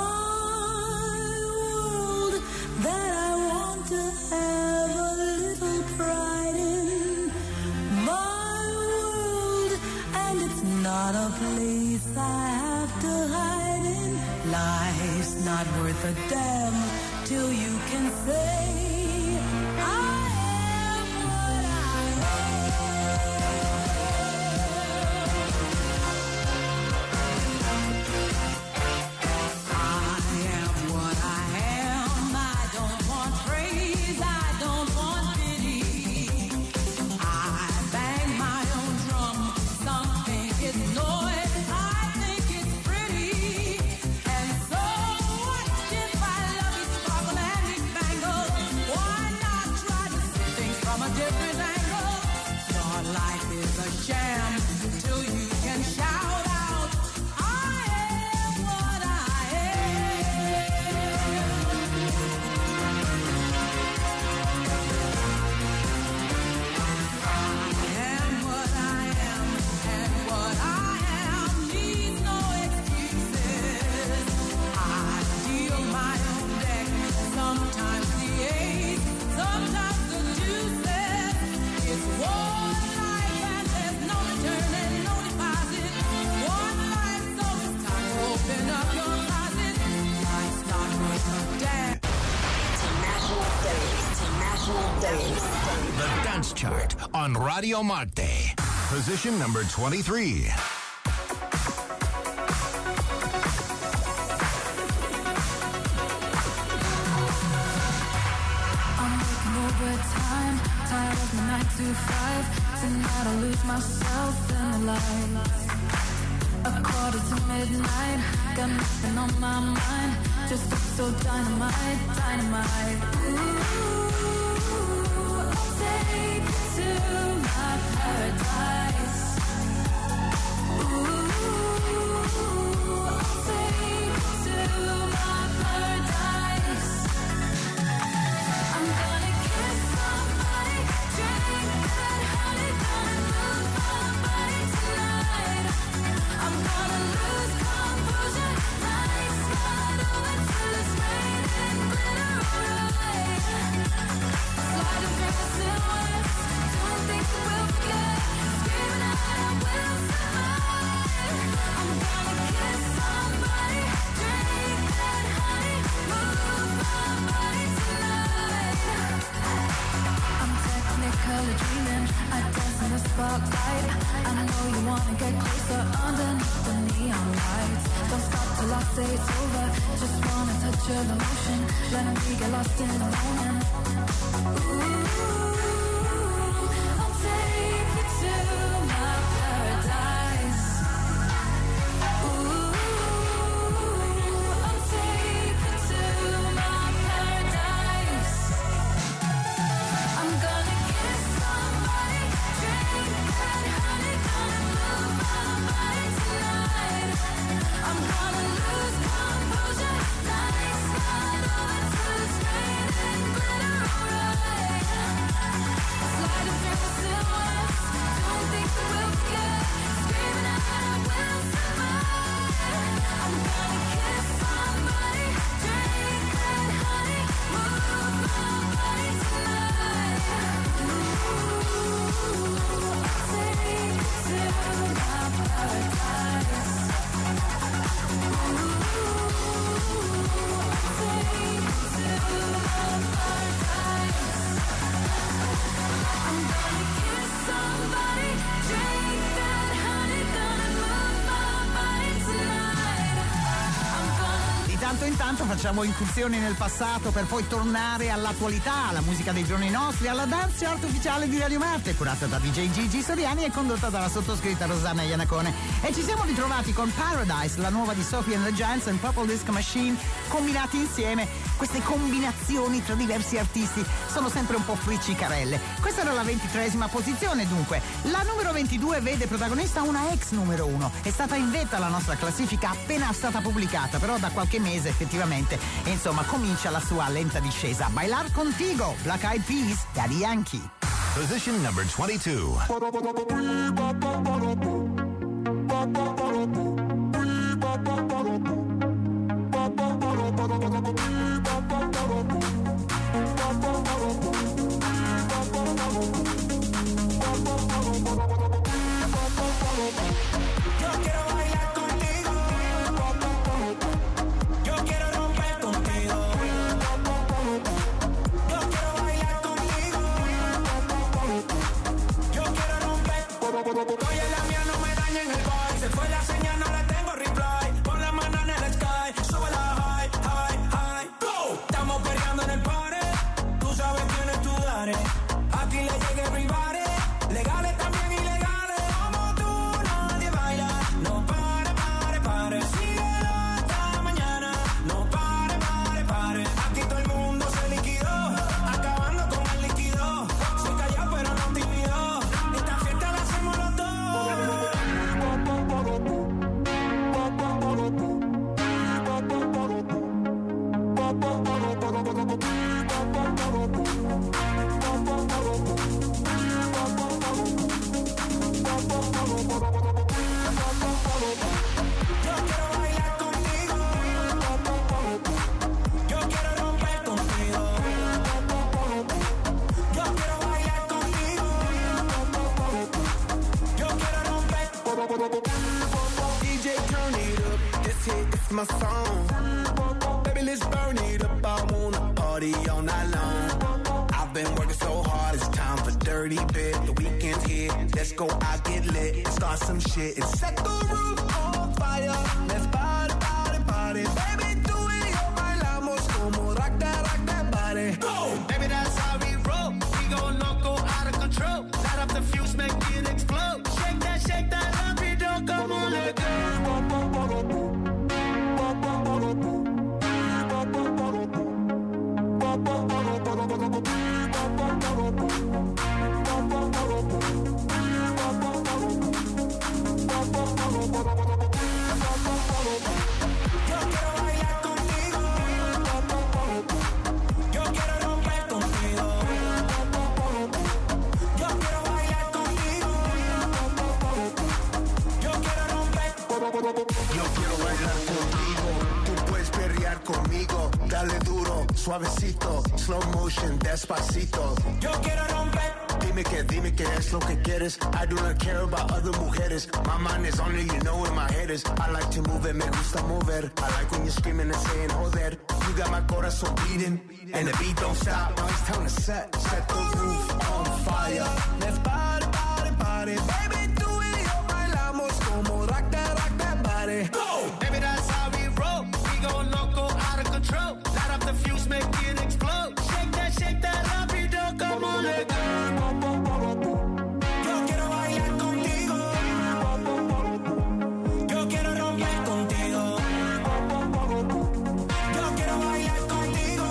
world that I want to have a little pride in. My world, and it's not a place I have to hide in. Life's not worth a damn till you can say I am what I am. I am what I am. I don't want praise, I don't want pity. I bang my own drum. Some think it's noise, I think it's pretty. And so what if I love you, sparkle and eat bangles? Why not try to see things from a different angle? Your life is a sham till you can shout out, I am what I am. I am what I am, and what I am needs no excuses. I deal my own deck, sometimes the ace, sometimes the deuces. It's one life and there's no return and no deposit. One life, so it's time to open up your closet. Life's not worth a damn. International Dance. International Dance. The Dance Chart on Radio Marte. Position number twenty-three. I'm working overtime, tired of the nine to five. Tonight I'll lose myself in the lights. A quarter to midnight, got nothing on my mind. Just look so dynamite, dynamite. Ooh, I'll take you to my paradise. Ooh, I'll take you to my paradise. I'm gonna kiss somebody, drink that honey, gonna move my body tonight. I'm gonna lose composure, night slide over till it's raining glitter alright. Sliding through the silhouettes, doing things that we'll forget, screaming out I will survive. I'm gonna kiss somebody, drink that honey, move my body tonight. I'm technically dreaming, I dance in the spotlight. I know you wanna get closer underneath the neon lights. Don't stop till I say it's over, just wanna touch your emotion. Let me get lost in the moment. Ooh, I'll take you to my paradise. Ooh, I'll take you to my paradise. I'm gonna kiss somebody, drink that honey, gonna move my body tonight. I'm gonna lose composure, night slide over till it's raining glitter alright. tanto in tanto facciamo incursioni nel passato per poi tornare all'attualità, alla musica dei giorni nostri, alla dance chart ufficiale di Radio Marte, curata da D J Gigi Soriani e condotta dalla sottoscritta Rosanna Iannacone. E ci siamo ritrovati con Paradise, la nuova di Sophie and the Giants e Purple Disco Machine, combinati insieme. Queste combinazioni tra diversi artisti sono sempre un po' friccicarelle. Questa era la ventitreesima posizione, dunque. La numero ventidue vede protagonista una ex numero uno. È stata in vetta alla nostra classifica appena stata pubblicata, però da qualche mese effettivamente, e insomma comincia la sua lenta discesa. Bailar Contigo, Black Eyed Peas, Daddy Yankee. Position number twenty-two. Oye, la mía no me daña en el boy. Se fue la señal, no la tengo reply. Pon la mano en el sky, sube la high, high, high. Go. Estamos peleando en el party. Tú sabes quién es tu dare. Aquí le llegue everybody. Legales también ilegales. Como tú nadie baila. No pare, pare, pare. Síguelo hasta mañana. No pare, pare, pare. Aquí todo el mundo se liquidó. Acabando con el líquido. Soy callado pero no tímido. Esta fiesta la hacemos los dos. Yo quiero bailar contigo. Yo quiero romper contigo. Yo quiero bailar contigo. Yo quiero romper. D J, turn it up. This hit is my song. Baby, let's burn it up. I wanna party all night long. I've been working so hard, it's time for dirty bit. The weekend's here, let's go out, get lit, and start some shit and set the roof on fire. Let's party, party, party. Baby, tú y yo bailamos como rock that, rock that body. Go! Baby, that's how we roll. We go loco, out of control. Light up the fuse, make it explode. Shake that, shake that, rapido, come on, let go. Yo quiero bailar contigo. Yo quiero romper contigo. Yo quiero bailar contigo. Yo quiero romper. Yo quiero bailar contigo. Tú puedes perrear conmigo. Dale duro, suavecito. Slow motion, despacito. Yo quiero romper. Dime que, dime que es lo que quieres. I do not care about other mujeres. My mind is on you, you know where my head is. I like to move it, me gusta mover. I like when you're screaming and saying, joder. You got my corazón beating, and the beat don't stop. Now it's time to set, set the roof on fire. Let's party, party, party. Baby, tú y yo bailamos como rock that, rock that body. Go! Baby, that's how we roll. We go loco, out of control. Light up the fuse, make it explode. Shake that, shake that, rapido, come on, let go. Yo quiero bailar contigo. Yo quiero romper contigo. Yo quiero bailar contigo.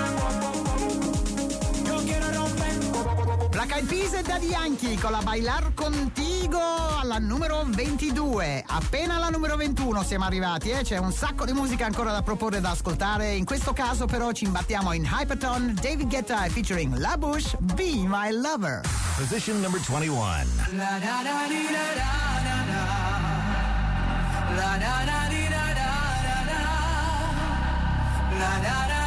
Yo quiero romper. Black Eyed Peas e Daddy Yankee con la Bailar Contigo alla numero ventidue. Appena alla numero ventuno siamo arrivati, eh? C'è un sacco di musica ancora da proporre e da ascoltare. In questo caso però ci imbattiamo in Hypertone, David Guetta featuring La Bouche, Be My Lover. Position number twenty-one. La da da di da da da da. La da da di da da da da. La da da.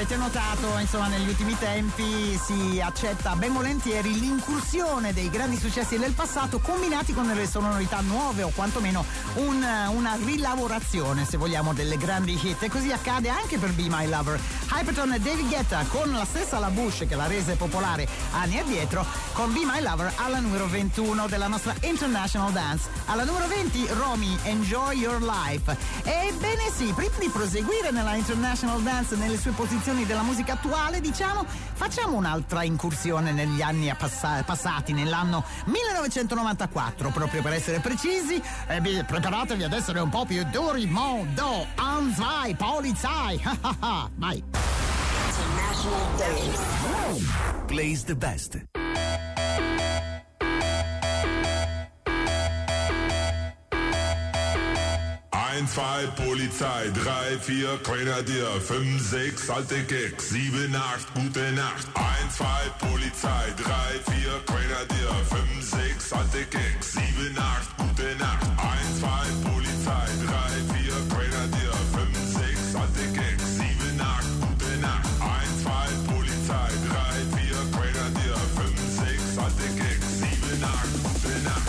avete notato, insomma, negli ultimi tempi si accetta ben volentieri l'incursione dei grandi successi del passato combinati con delle sonorità nuove o quantomeno un, una rilavorazione, se vogliamo, delle grandi hit, e così accade anche per Be My Lover. Hyperton e David Guetta, con la stessa La Bush che la rese popolare anni addietro, con Be My Lover alla numero ventuno della nostra International Dance. Alla numero venti Romy, Enjoy Your Life. Ebbene sì, prima di proseguire nella International Dance, nelle sue posizioni della musica attuale, diciamo, facciamo un'altra incursione negli anni passa- passati, nell'anno millenovecentonovantaquattro, proprio per essere precisi. E beh, preparatevi ad essere un po' più duri, mondo, anzai, polizai, vai. International Dance. Plays the best. eins, zwei, Polizei, drei, vier, Grenadier, fünf, sechs, alte Keks, sieben, acht, gute Nacht. eins, zwei, Polizei, drei, vier, Grenadier, fünf, sechs, alte Keks, sieben, acht, gute Nacht. eins, zwei, Polizei, drei, vier, Grenadier, fünf, sechs, alte Keks, sieben, acht, gute Nacht. eins, zwei, Polizei, drei, vier, Grenadier, fünf, sechs, alte Keks, sieben, acht, gute Nacht.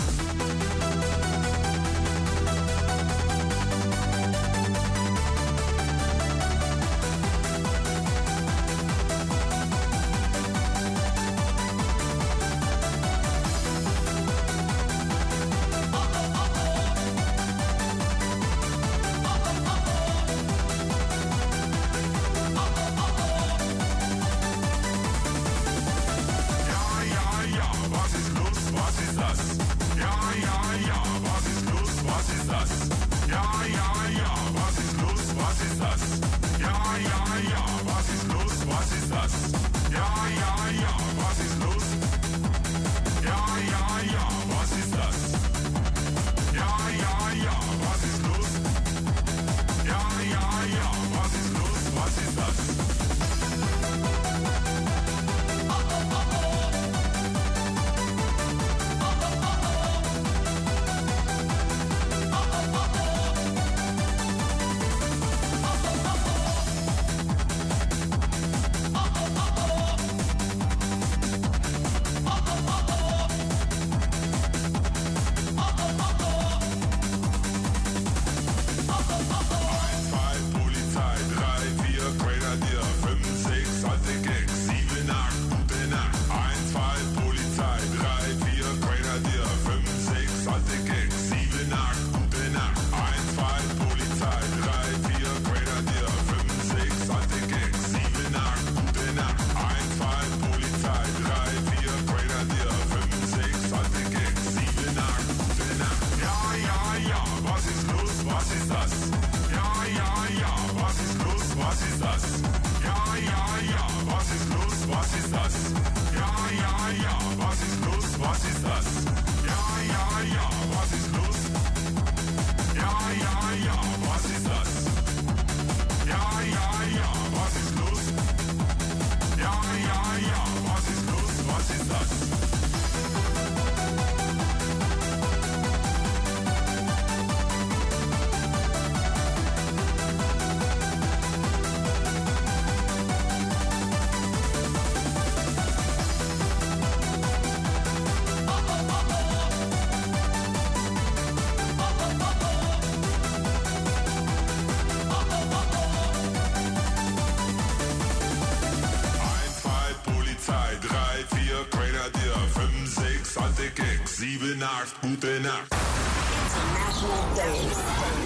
sieben, acht, gute Nacht. International Dance.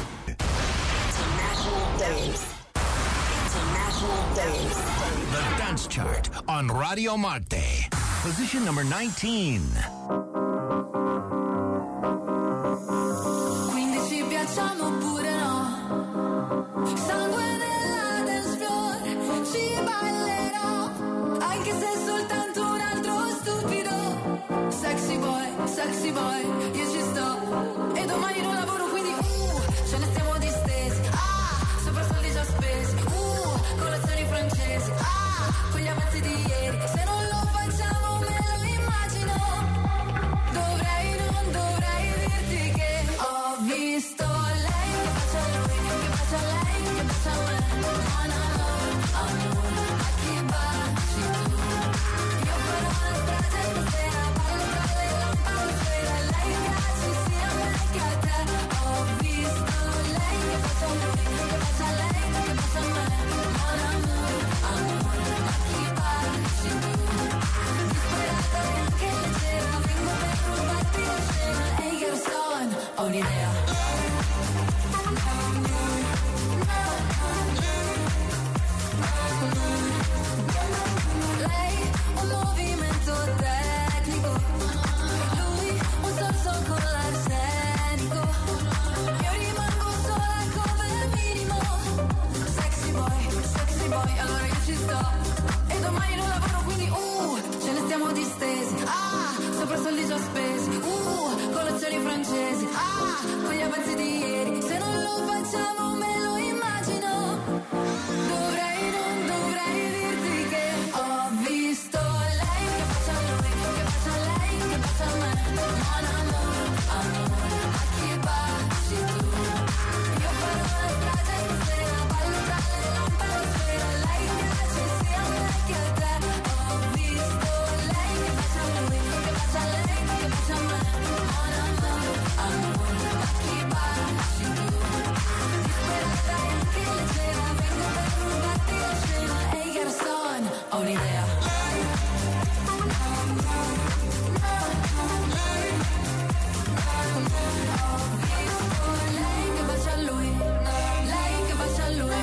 International Dance. International Dance. The Dance Chart on Radio Marte. Position number nineteen. Quindi ci piacciamo oppure no? Sangue nella dance floor, ci ballerò, anche se è soltanto un altro stupido. Sexy boy, sexy boy, io ci sto. E domani non lavoro, quindi uh, ce ne stiamo distesi. Ah, sopra soldi già spesi. Uh, colazioni francesi. Ah, con gli avanzi di ieri. Se non lo facciamo me lo immagino. Dovrei, non dovrei dirti che ho visto lei. un'idea. Lei un movimento tecnico, lui un sorso con l'arsenico. Io rimango sola come minimo. Sexy boy, sexy boy, allora io ci sto. E domani non lavoro quindi uh, ce ne stiamo distesi. Ah, sopra soldi già spesi. Uh, colazioni francesi. Ah, con gli avanzi di ieri. Se non lo facciamo me lo immagino. Dovrei, non dovrei dirti che ho visto lei che bacia a lui, che bacia a lei, che bacia a me. Mon amour, amore, a chi baci tu? Io farò la strage stasera, ballo tra le lampade sera. Lei piace sia a me che a te. Ho visto lei che bacia a lui, che bacia a lei, che bacia a me. Mon amour, amore, a chi baci tu? Disperata e anche leggera, vengo per rubarti la scena. Ehi garçon, ho un'idea. Lei che bacia a lui, lei che bacia a lui.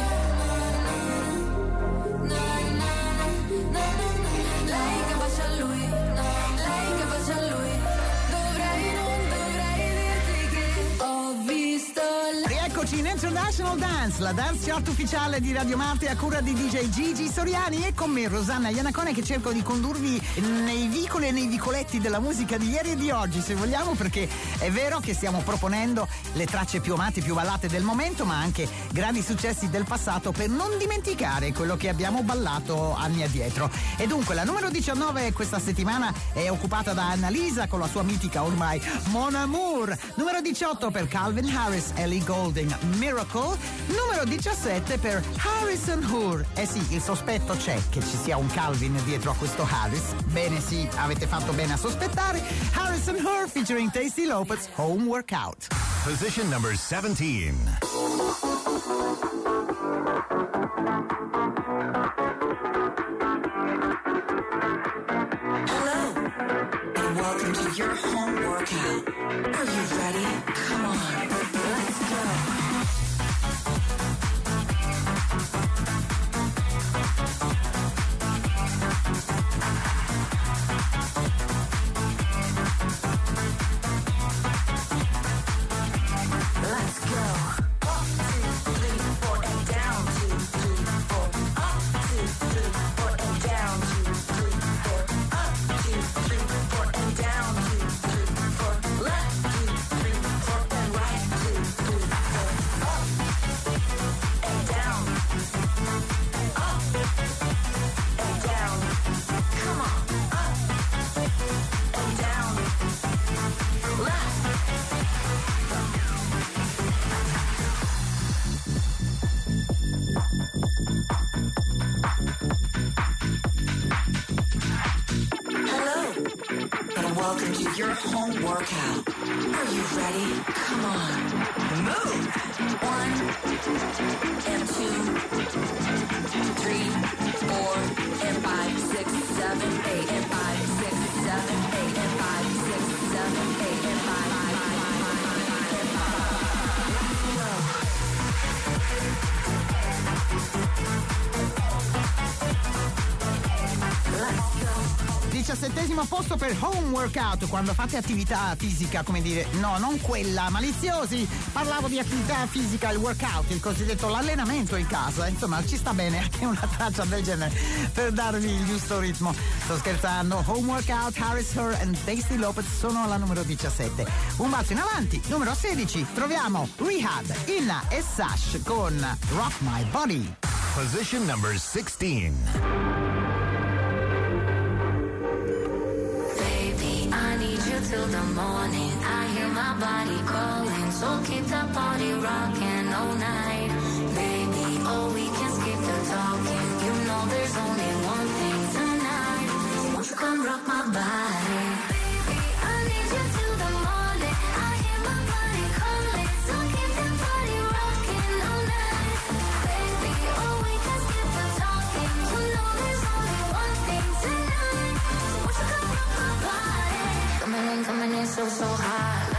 Lei che bacia a lui, lei che bacia a lui. Dovrei, non dovrei dirti che ho visto lei. Rieccoci in International Dance, la dance chart ufficiale di Radio Marte a cura di D J Gigi Soriani, e con me Rosanna Iannacone, che cerco di condurvi nei vicoli e nei vicoletti della musica di ieri e di oggi, se vogliamo, perché è vero che stiamo proponendo le tracce più amate, più ballate del momento, ma anche grandi successi del passato, per non dimenticare quello che abbiamo ballato anni addietro. E dunque la numero diciannove questa settimana è occupata da Annalisa con la sua mitica ormai Mon Amour. Numero diciotto per Calvin Harris, Ellie Goulding, Miracle. Numero diciassette per Harrison Hour. Eh sì, il sospetto c'è che ci sia un Calvin dietro a questo Harris. Bene, sì, avete fatto bene a sospettare. Harrison Hour featuring Tasty Lopez, Home Workout. Position number seventeen. Hello, and welcome to your home workout. Are you ready? Come on, let's go. Let's go. Up, two, three, four, and down. Two, three, four. Up, two, three, four, and down. Two, three, four. Up, two, three, four, and down. Two, three, four. Left, two, three, four, and right. Two, three, four. Up and down. Up and down. Come on. Up and down. Left. Hello, and welcome to your home workout. Are you ready? Come on, move. One, and two, three, four, and five, six, seven, eight, and five, six, seven, eight, and five, six, seven, eight, and five, five, five, five, five, and five. Let's go. diciassettesimo posto per Home Workout, quando fate attività fisica, come dire, no, non quella, maliziosi, parlavo di attività fisica, il workout, il cosiddetto l'allenamento in casa, insomma ci sta bene anche una traccia del genere per darvi il giusto ritmo. Sto scherzando. Home Workout, Harris Her and Tasty Lopez sono alla numero diciassette. Un balzo in avanti, numero sedici, troviamo Rehab, Inna e Sash con Rock My Body. Position number sixteen. Till the morning, I hear my body calling. So keep the party rocking all night, baby. Oh, we can skip the talking. You know there's only one thing tonight. So won't you come rock my body, baby? I need you till the morning. I hear my body calling. So keep the party rocking all night, baby. Oh, we can skip the talking. You know there's only one thing tonight. So won't you come rock my body? Coming in, coming in so, so hot. Loving it,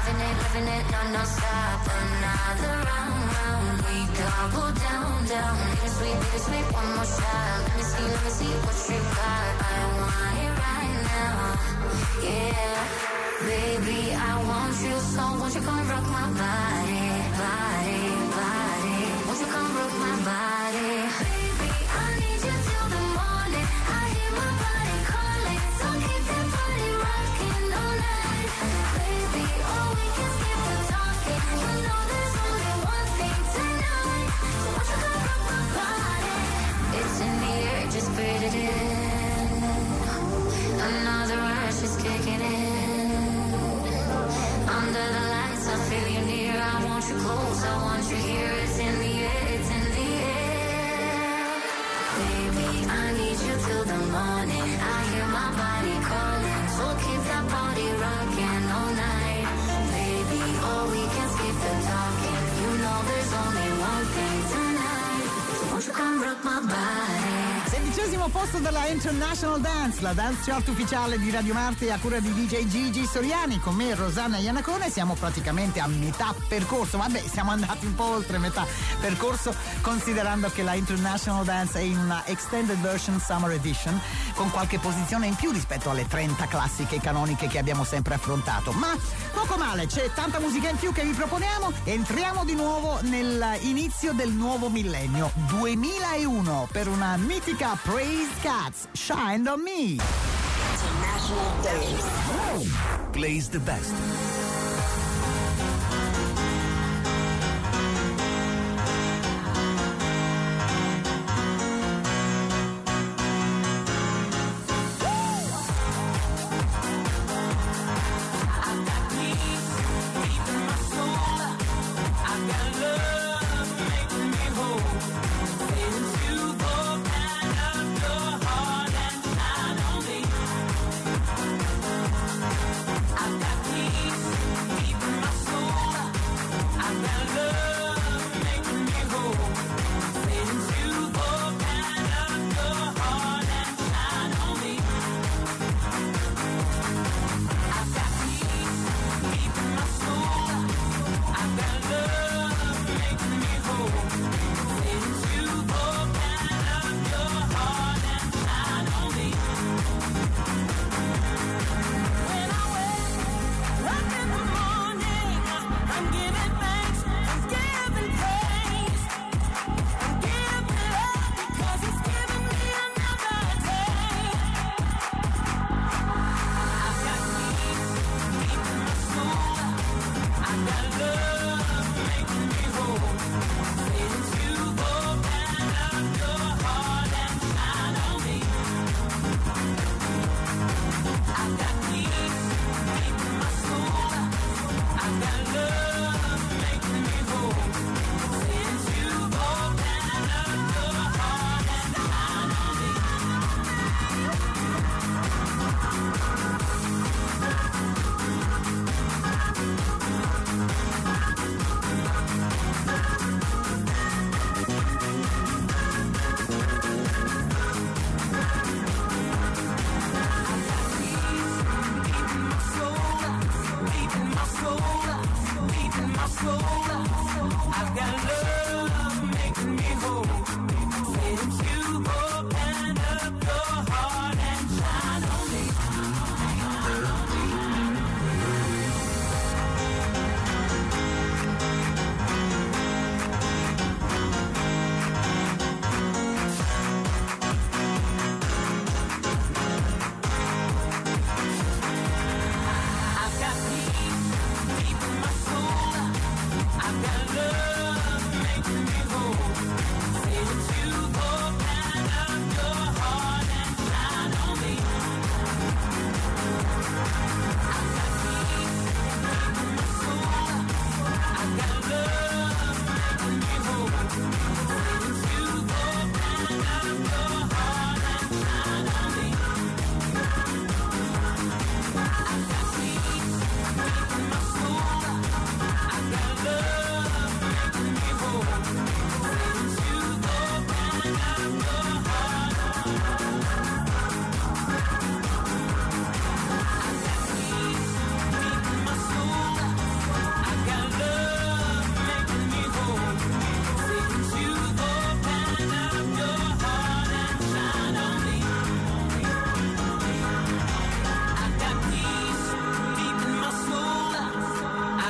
living it non-stop. Another round, round, we double down, down. Bittersweet, bittersweet, one more shot. Let me see, let me see what you got. I want it right now, yeah. Baby, I want you, so won't you come rock my body, body, body. Won't you come rock my body? Baby, I need you till the morning. I hear my body calling, so keep that body rocking all night. Baby, oh, we can skip the talking. You know there's only one thing tonight, so won't you come rock my body? It's in the air, just breathe it in. Another rush is kicking in. Under the lights, I feel you near. I want you close, I want you here. It's in the air, it's in the air. Baby, I need you till the morning. I hear my body calling, so keep that body rocking all night. Baby, oh, we can skip the talking. You know there's only one thing tonight, so won't you come rock my body? Sedicesimo posto della International Dance, la dance chart ufficiale di Radio Marte a cura di D J Gigi Soriani, con me Rosanna Iannacone. Siamo praticamente a metà percorso, vabbè, siamo andati un po' oltre metà percorso, considerando che la International Dance è in una extended version Summer Edition, con qualche posizione in più rispetto alle trenta classiche canoniche che abbiamo sempre affrontato. Ma poco male, c'è tanta musica in più che vi proponiamo. Entriamo di nuovo nell'inizio del nuovo millennio duemilauno per una mitica Praise Cats, Shine on Me. International Dance. Plays the best.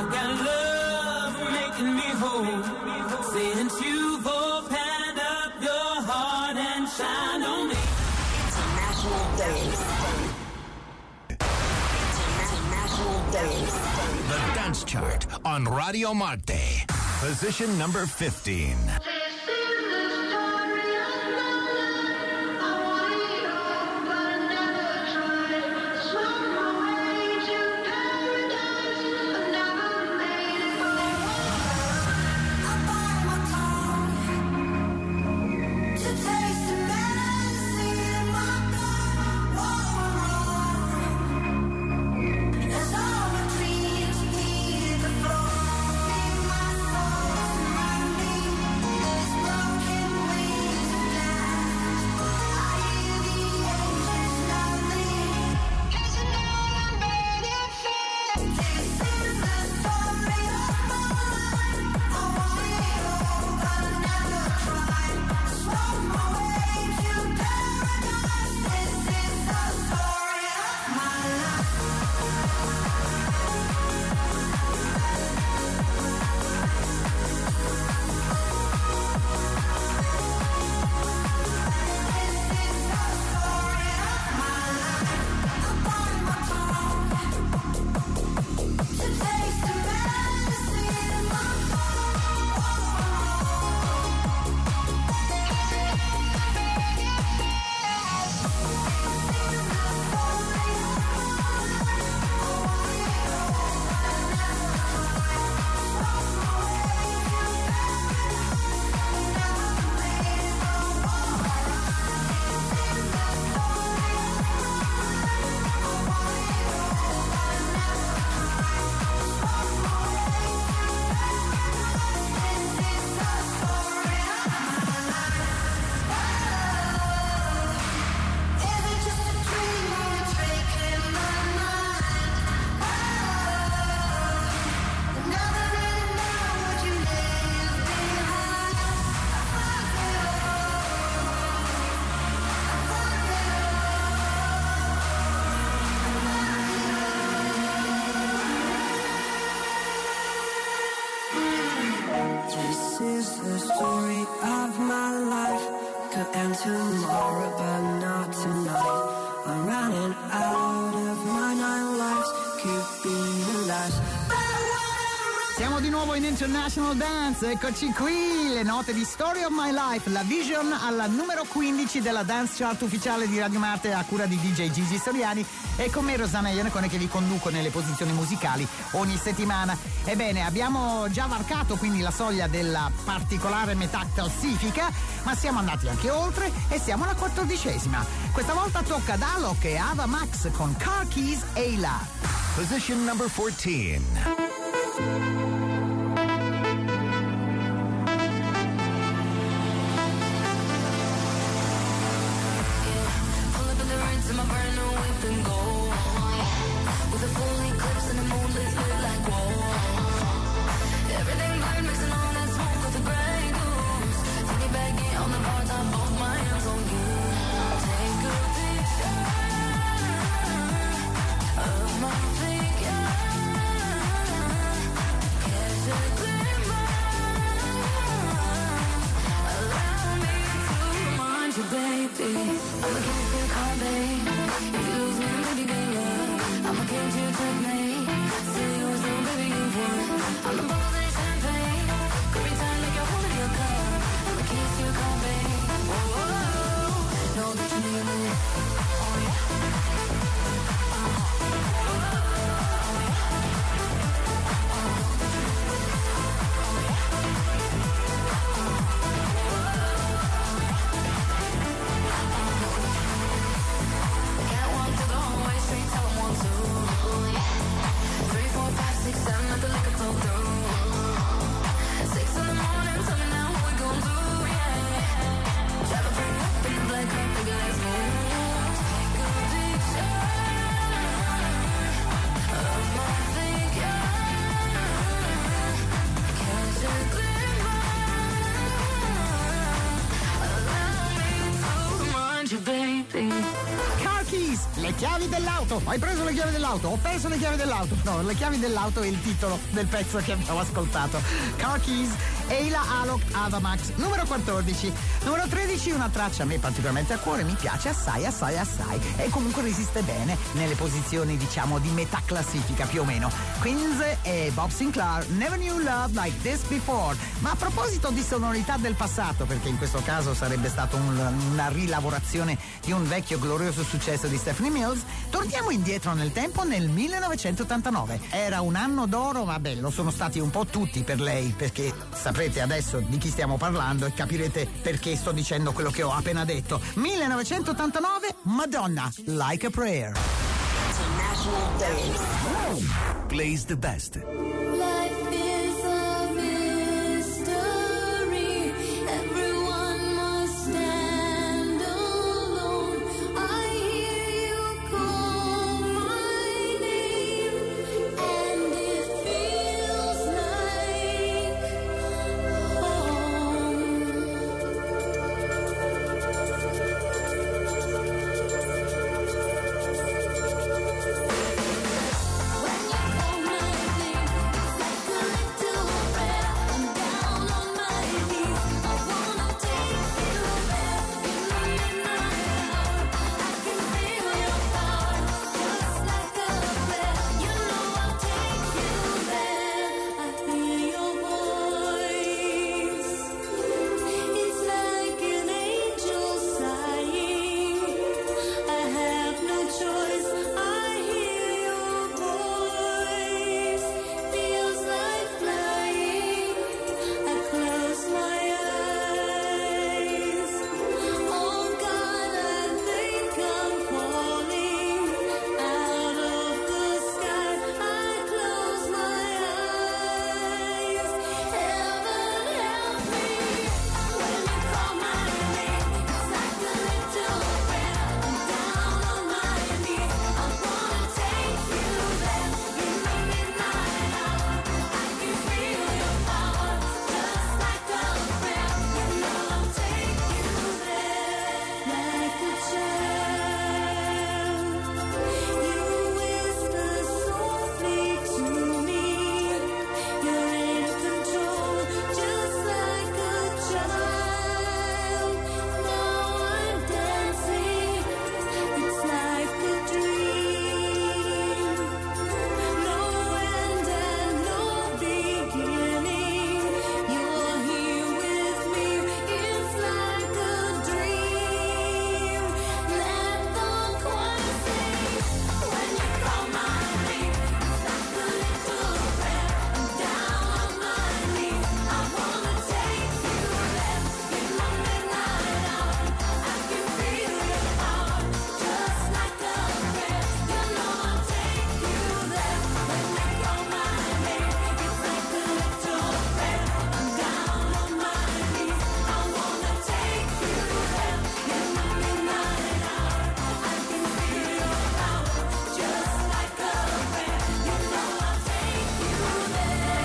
got love making me whole. Since you've opened up your heart and shine on me. International Dance. International Dance. The Dance Chart on Radio Marte. Position number fifteen. Tomorrow, but not tonight. I'm running out of my nine lives. Could be the last. Siamo di nuovo in International Dance, eccoci qui, le note di Story of My Life, la Vision alla numero quindici della Dance Chart ufficiale di Radio Marte a cura di D J Gigi Soriani e con me Rosanna Iannacone che vi conduco nelle posizioni musicali ogni settimana. Ebbene, abbiamo già varcato quindi la soglia della particolare metà classifica, ma siamo andati anche oltre e siamo alla quattordicesima. Questa volta tocca ad Alok e Ava Max con Car Keys e La. Position number fourteen. Keys, le chiavi dell'auto. Hai preso le chiavi dell'auto? Ho perso le chiavi dell'auto. No, le chiavi dell'auto è il titolo del pezzo che abbiamo ascoltato. Car Keys, Eila Alok Avamax, numero quattordici. Numero tredici, una traccia a me particolarmente a cuore, mi piace assai, assai, assai. E comunque resiste bene nelle posizioni, diciamo, di metà classifica più o meno. Queens e Bob Sinclair, Never Knew Love Like This Before. Ma a proposito di sonorità del passato, perché in questo caso sarebbe stata un, una rilavorazione di un vecchio glorioso successo di Stephanie Mills, torniamo indietro nel tempo nel millenovecentottantanove. Era un anno d'oro, vabbè, lo sono stati un po' tutti per lei, perché saprete adesso di chi stiamo parlando e capirete perché sto dicendo quello che ho appena detto. millenovecentottantanove, Madonna, Like a Prayer. Plays the best. Life is a mystery. Everyone must stand alone. I hear you call my name, and it feels like home. When you call my name, it's like a little prayer. I'm down on my knees. I wanna take you there in the midnight hour. I can feel your power, just like a prayer. You know I'll take you there. I hear your voice. It's like an angel sighing. I have no choice. I hear your voice. Feels like flying. I close my eyes. Oh God, I think I'm falling out of the sky. I close my eyes. Heaven help me when you call my name. It's like a little prayer. I'm down on my knees. I wanna take you there in the midnight hour. I can feel your power, just like a prayer. You know I'll take you there like a child. You whisper softly to me. You're in control, just like a child. Now I'm dancing. It's like a dream. No end and no beginning. You're here with me. It's like a dream. Let the choir sing when you call my name. It's like a little prayer. I'm down on my knees. I wanna take you there in the midnight hour. I can feel your power, just like a prayer. You know I'll take you there when you call my name. It's like a little prayer. I'm down on my knees. I wanna take you there in the midnight hour. I can feel your power, just like a prayer. You know I'll take you there.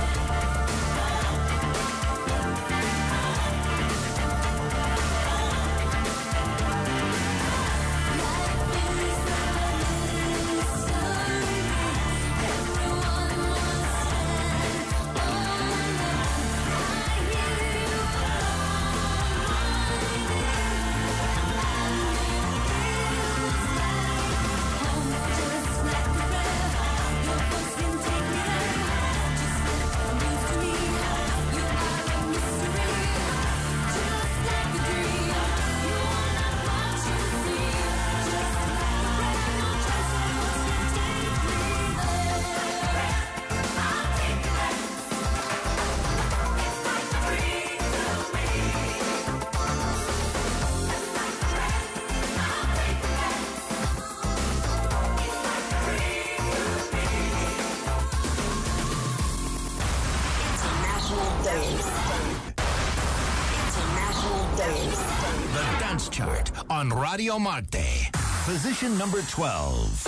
The Dance Chart on Radio Marte. Position number twelve.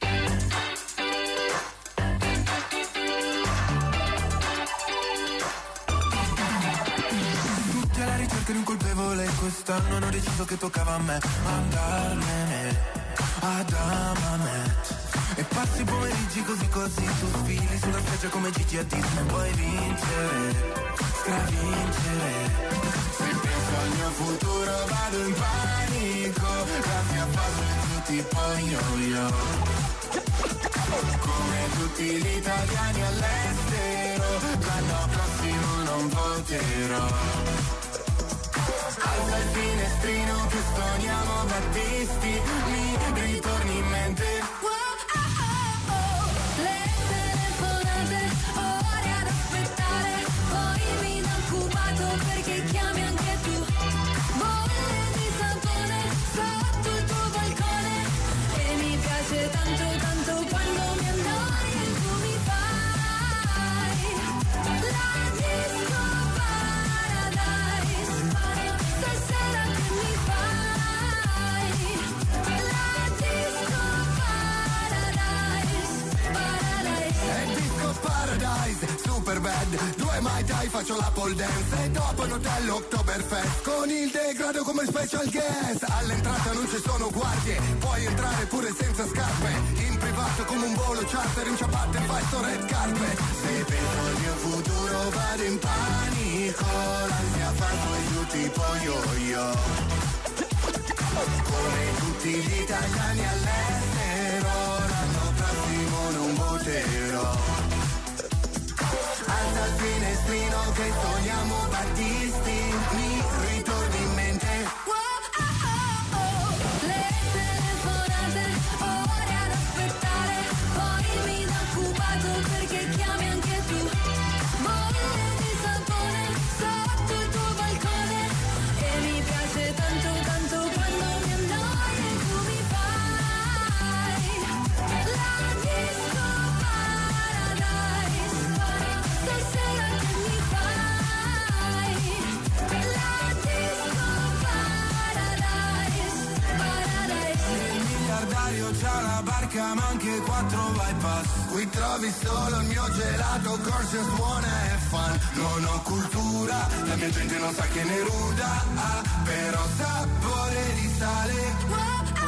Tutti alla ricerca di un colpevole, quest'anno hanno deciso che toccava a me andarmene. ad Amamet. E passi i pomeriggi così così, tu sfili sulla spiaggia come Gigi a Disney. Vuoi vincere, stravincere. Se penso al mio futuro vado in panico, la mia fase è più tipo yo-yo. Come tutti gli italiani all'estero, l'anno prossimo non voterò. Alza il finestrino che stoniamo Battisti, mi ritorni in mente. Le telefonate, ore ad aspettare, poi mi dà occupato perché chiami anche tu. Bolle di sapone sotto il tuo balcone e mi piace tanto tanto quando mi annoi e tu mi fai la disco paradise. Stasera che mi fai la disco paradise, paradise. È disco paradise, super bad, due mai dai faccio la pole dance e dopo in hotel Oktoberfest con il degrado come special guest. All'entrata non ci sono guardie, puoi entrare pure senza scarpe, in privato come un volo charter, in ciabatte fai sto red carpet. Se penso al mio futuro vado in panico, l'ansia fa poi giù tipo yo-yo. Come tutti gli italiani all'estero, l'anno prossimo non voterò. Alza il finestrino che sogniamo Battisti, mi ritorni in mente. Le telefonate, ore ad aspettare, poi mi dà occupato perché chiami anche tu. Bolle di sapone sotto il tuo balcone e mi piace tanto tanto quando mi annoi e tu mi fai la disco paradise. Stasera che mi fai la disco paradise, paradise. Il miliardario c'ha la barca ma anche quattro bypass. Qui trovi solo il mio gelato, corso suona e fan. Non ho cultura, la mia gente non sa che ne ruda, ah, però sapore di sale.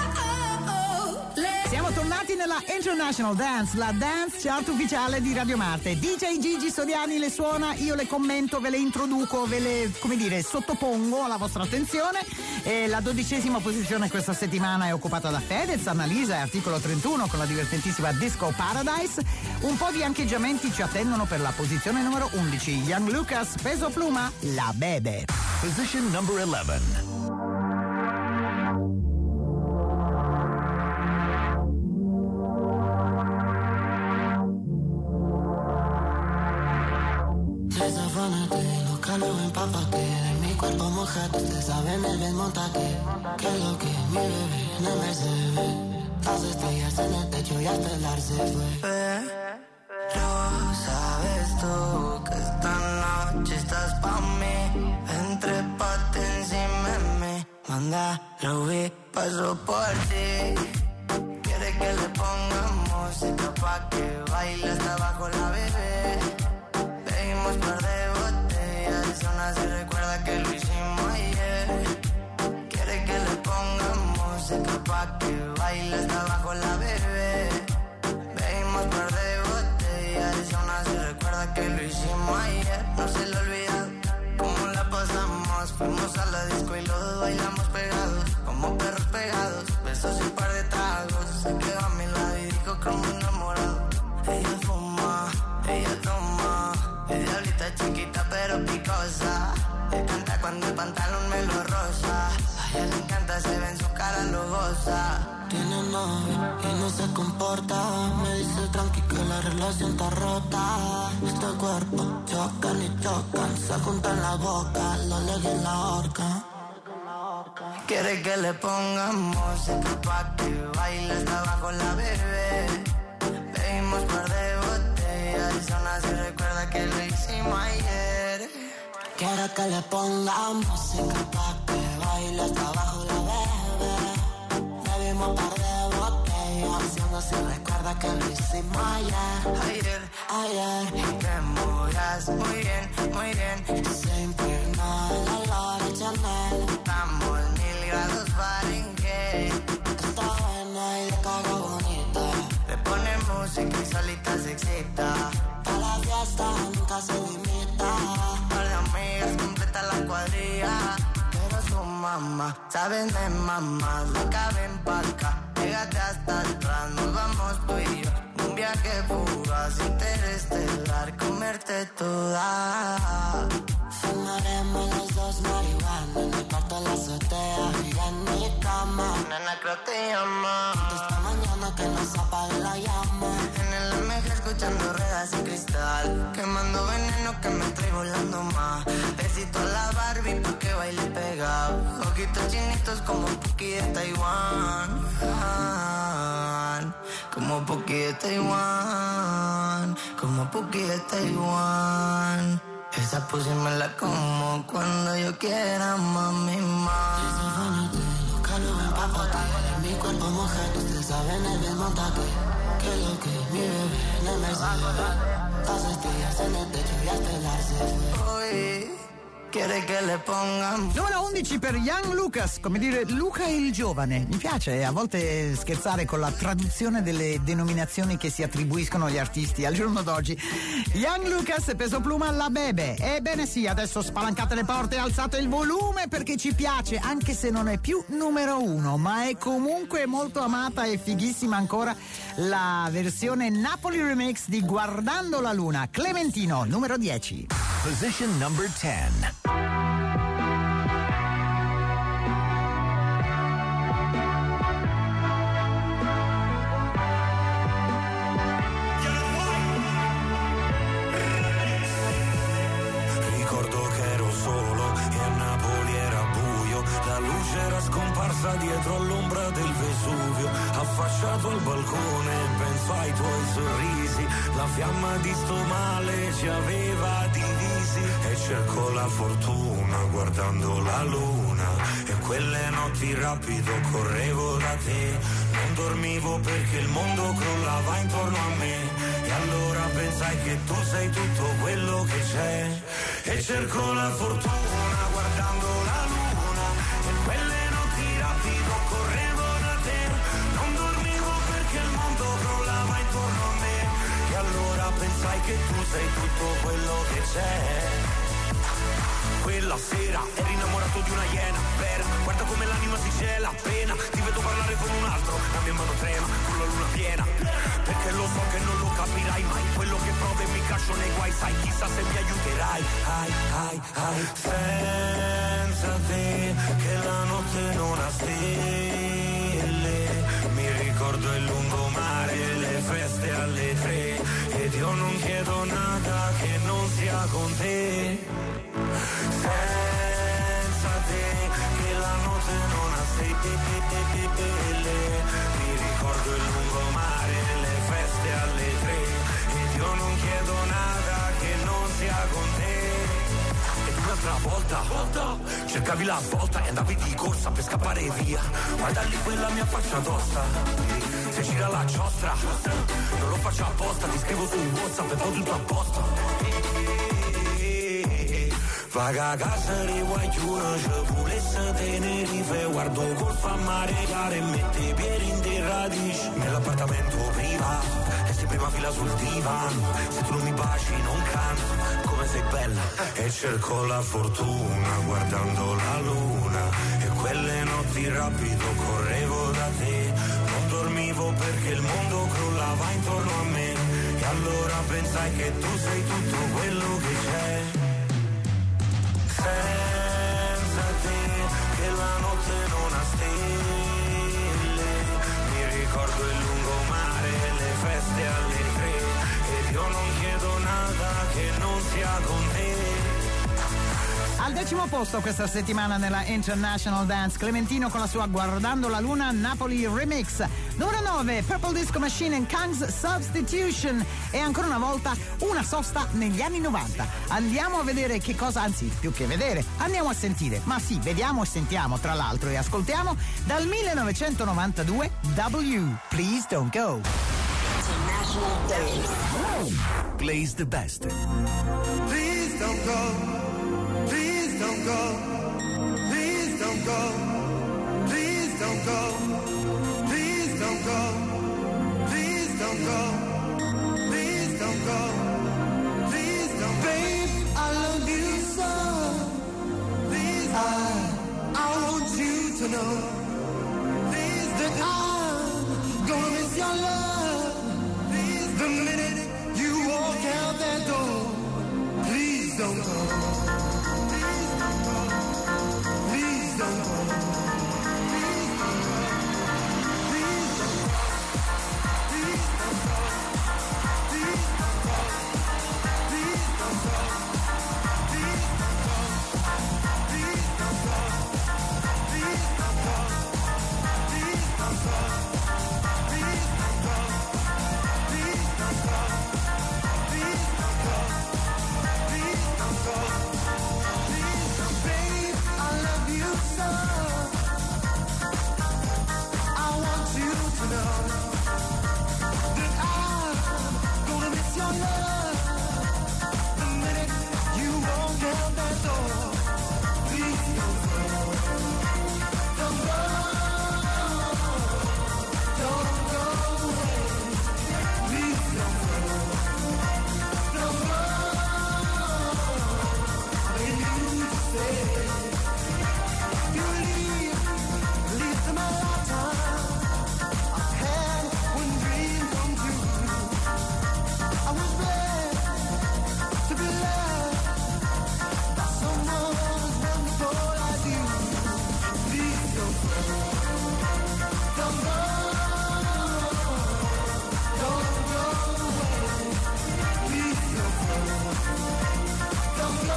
Siamo tornati nella International Dance, la dance chart ufficiale di Radio Marte. D J Gigi Soriani le suona, io le commento, ve le introduco, ve le, come dire, sottopongo alla vostra attenzione. E la dodicesima posizione questa settimana è occupata da Fedez, Annalisa e Articolo trentuno con la divertentissima Disco Paradise. Un po' di ancheggiamenti ci attendono per la posizione numero undici. Young Lucas, Peso Pluma, La Bebe. Position number eleven. Desafánate, los calores empápate, de mi cuerpo mojate, usted sabe, me ven, montate. Que lo que mi bebé no me se ve, las estrellas en el techo y hasta el ar se fue. Pero sabes tú que esta noche estás pa' mí, entrépate encima de mí, manda, lo vi, paso por ti. Quiere que le ponga música pa' que baile hasta abajo la bebé. Bebimos par de botellas, aún así recuerda que lo hicimos ayer. Quiere que le ponga música pa' que baile hasta abajo la bebé. Bebimos par de botellas, aún así recuerda que lo hicimos ayer. No se le olvida cómo la pasamos, fuimos a la disco y los dos bailamos pegados, como perros pegados, besos y un par de tragos. Se quedó a mi lado y dijo como enamorado. Ella fuma, ella toma, es diablita chiquita pero picosa. Le canta cuando el pantalón me lo rosa. A ella le encanta, se ve en su cara, lo goza. Tiene novio y no se comporta, me dice tranqui que la relación está rota. Este cuerpo chocan y chocan, se juntan la boca, lo leyes en la horca. Quiere que le ponga música pa' que baile hasta abajo la bebé. Bebimos par de botellas y aún así recuerda que lo hicimos ayer. Quiere que le ponga música pa' que baile hasta abajo la bebé. Bebimos par de botellas y aún así recuerda que lo hicimos ayer. Ayer, ayer. Y te mudas muy bien, muy bien. Se impregna el olor de Chanel. Estamos mil grados Fahrenheit. Está buena y música y solita se excita. Pa' la fiesta nunca se limita. Par de amigas completa la cuadrilla. Pero su mamá, saben de mamá, no caben pa' acá. Pégate hasta atrás, nos vamos tú y yo. Un viaje fugaz, interestelar, comerte toda. Fumaremos los dos marihuana en mi cuarto en la azotea y en mi cama. Nena, creo te llama. Esta mañana que no se apague la llama. En el M G escuchando ruedas y cristal. Quemando veneno que me trae volando más. Besito a la Barbie pa' que baile pegado. Ojitos chinitos como Puki de Taiwán. Ah, como Puki de Taiwán. Como Puki de Taiwán. Esa pussy me la como cuando yo quiera, mami, más. Desafánate, los calos empápate. En mi cuerpo mojado, ustedes saben el mismo ataque. Que lo que mi bebé no me sabe. Dos estrellas en el techo y hasta el arce fue. Hoy quiere che le pongan. Numero undici per Young Lucas, come dire Luca il giovane. Mi piace a volte scherzare con la traduzione delle denominazioni che si attribuiscono agli artisti al giorno d'oggi. Young Lucas e Peso Pluma la bebe. Ebbene sì, adesso spalancate le porte e alzate il volume perché ci piace, anche se non è più numero uno, ma è comunque molto amata e fighissima ancora la versione Napoli Remix di Guardando la Luna. Clementino, numero dieci. Position number ten. Ricordo che ero solo e a Napoli era buio. La luce era scomparsa dietro all'ombra del Vesuvio. Affacciato al balcone penso ai tuoi sorrisi. La fiamma di sto male ci aveva divisi. E cerco la fortuna guardando la luna. E quelle notti rapido correvo da te. Non dormivo perché il mondo crollava intorno a me. E allora pensai che tu sei tutto quello che c'è. E cerco la fortuna guardando la luna. E quelle notti rapido correvo da te. Non dormivo perché il mondo crollava intorno a me. E allora pensai che tu sei tutto quello che c'è. Quella sera eri innamorato di una iena vera. Guarda come l'anima si gela appena ti vedo parlare con un altro. La mia mano trema con la luna piena. Perché lo so che non lo capirai mai. Quello che provo e mi caccio nei guai. Sai, chissà se mi aiuterai. Ai, ai, ai. Senza te che la notte non ha stelle. Mi ricordo il lungomare, le feste alle tre. Ed io non chiedo nada che non sia con te. Senza te che la notte non ha stelle. Mi ricordo il lungomare, le feste alle tre. Ed io non chiedo nada che non sia con te. Ed un'altra volta, volta cercavi la svolta e andavi di corsa per scappare via. Guarda lì quella mia faccia tosta. Se gira la giostra non lo faccio apposta. Ti scrivo su WhatsApp e poi tutto a posto. Vaga a casa di guaglione, ci volesse Tenerife. Guardo golfo a mare chiaro e mette i piedi in terra radici. Nell'appartamento privato, e sei prima fila sul divano. Se tu non mi baci non canto, come sei bella. E cerco la fortuna guardando la luna. E quelle notti rapido correvo da te. Non dormivo perché il mondo crollava intorno a me. E allora pensai che tu sei tutto quello che c'è. Senza te che la notte non ha stelle. Mi ricordo il lungomare, le feste alle tre. Ed io non chiedo nada che non sia con te. Al decimo posto questa settimana nella International Dance, Clementino con la sua Guardando la Luna Napoli Remix. Numero nove, Purple Disco Machine and Kang's Substitution. E ancora una volta una sosta negli anni novanta. Andiamo a vedere che cosa, anzi più che vedere, andiamo a sentire. Ma sì, vediamo e sentiamo tra l'altro e ascoltiamo dal millenovecentonovantadue W, Please Don't Go. International Dance. Plays the best. Please don't go. Please don't go, please don't go, please don't go, please don't go, please don't go, know, please, that I'm gonna miss your love. Please, the minute you walk out that door, please don't go. Please don't go. Please don't go. Please don't go. Please don't go. Please don't go. Please don't go. Please don't go. Please don't go. Please don't go. Please don't go. Please don't go. Please don't go. Please don't go. Please don't go. Please don't go. Please don't, babe, I love you so. I want you to know that I'm gonna miss your love the minute you walk out that door. Please don't go. Don't go. Don't go away. Please don't go. Don't go. Begging you to stay. You leave, leave to my lifetime. I've had one dream come true. I was blessed to be loved by someone as wonderful as you. Please don't go. Don't go. Don't go away. Please don't go. Don't go.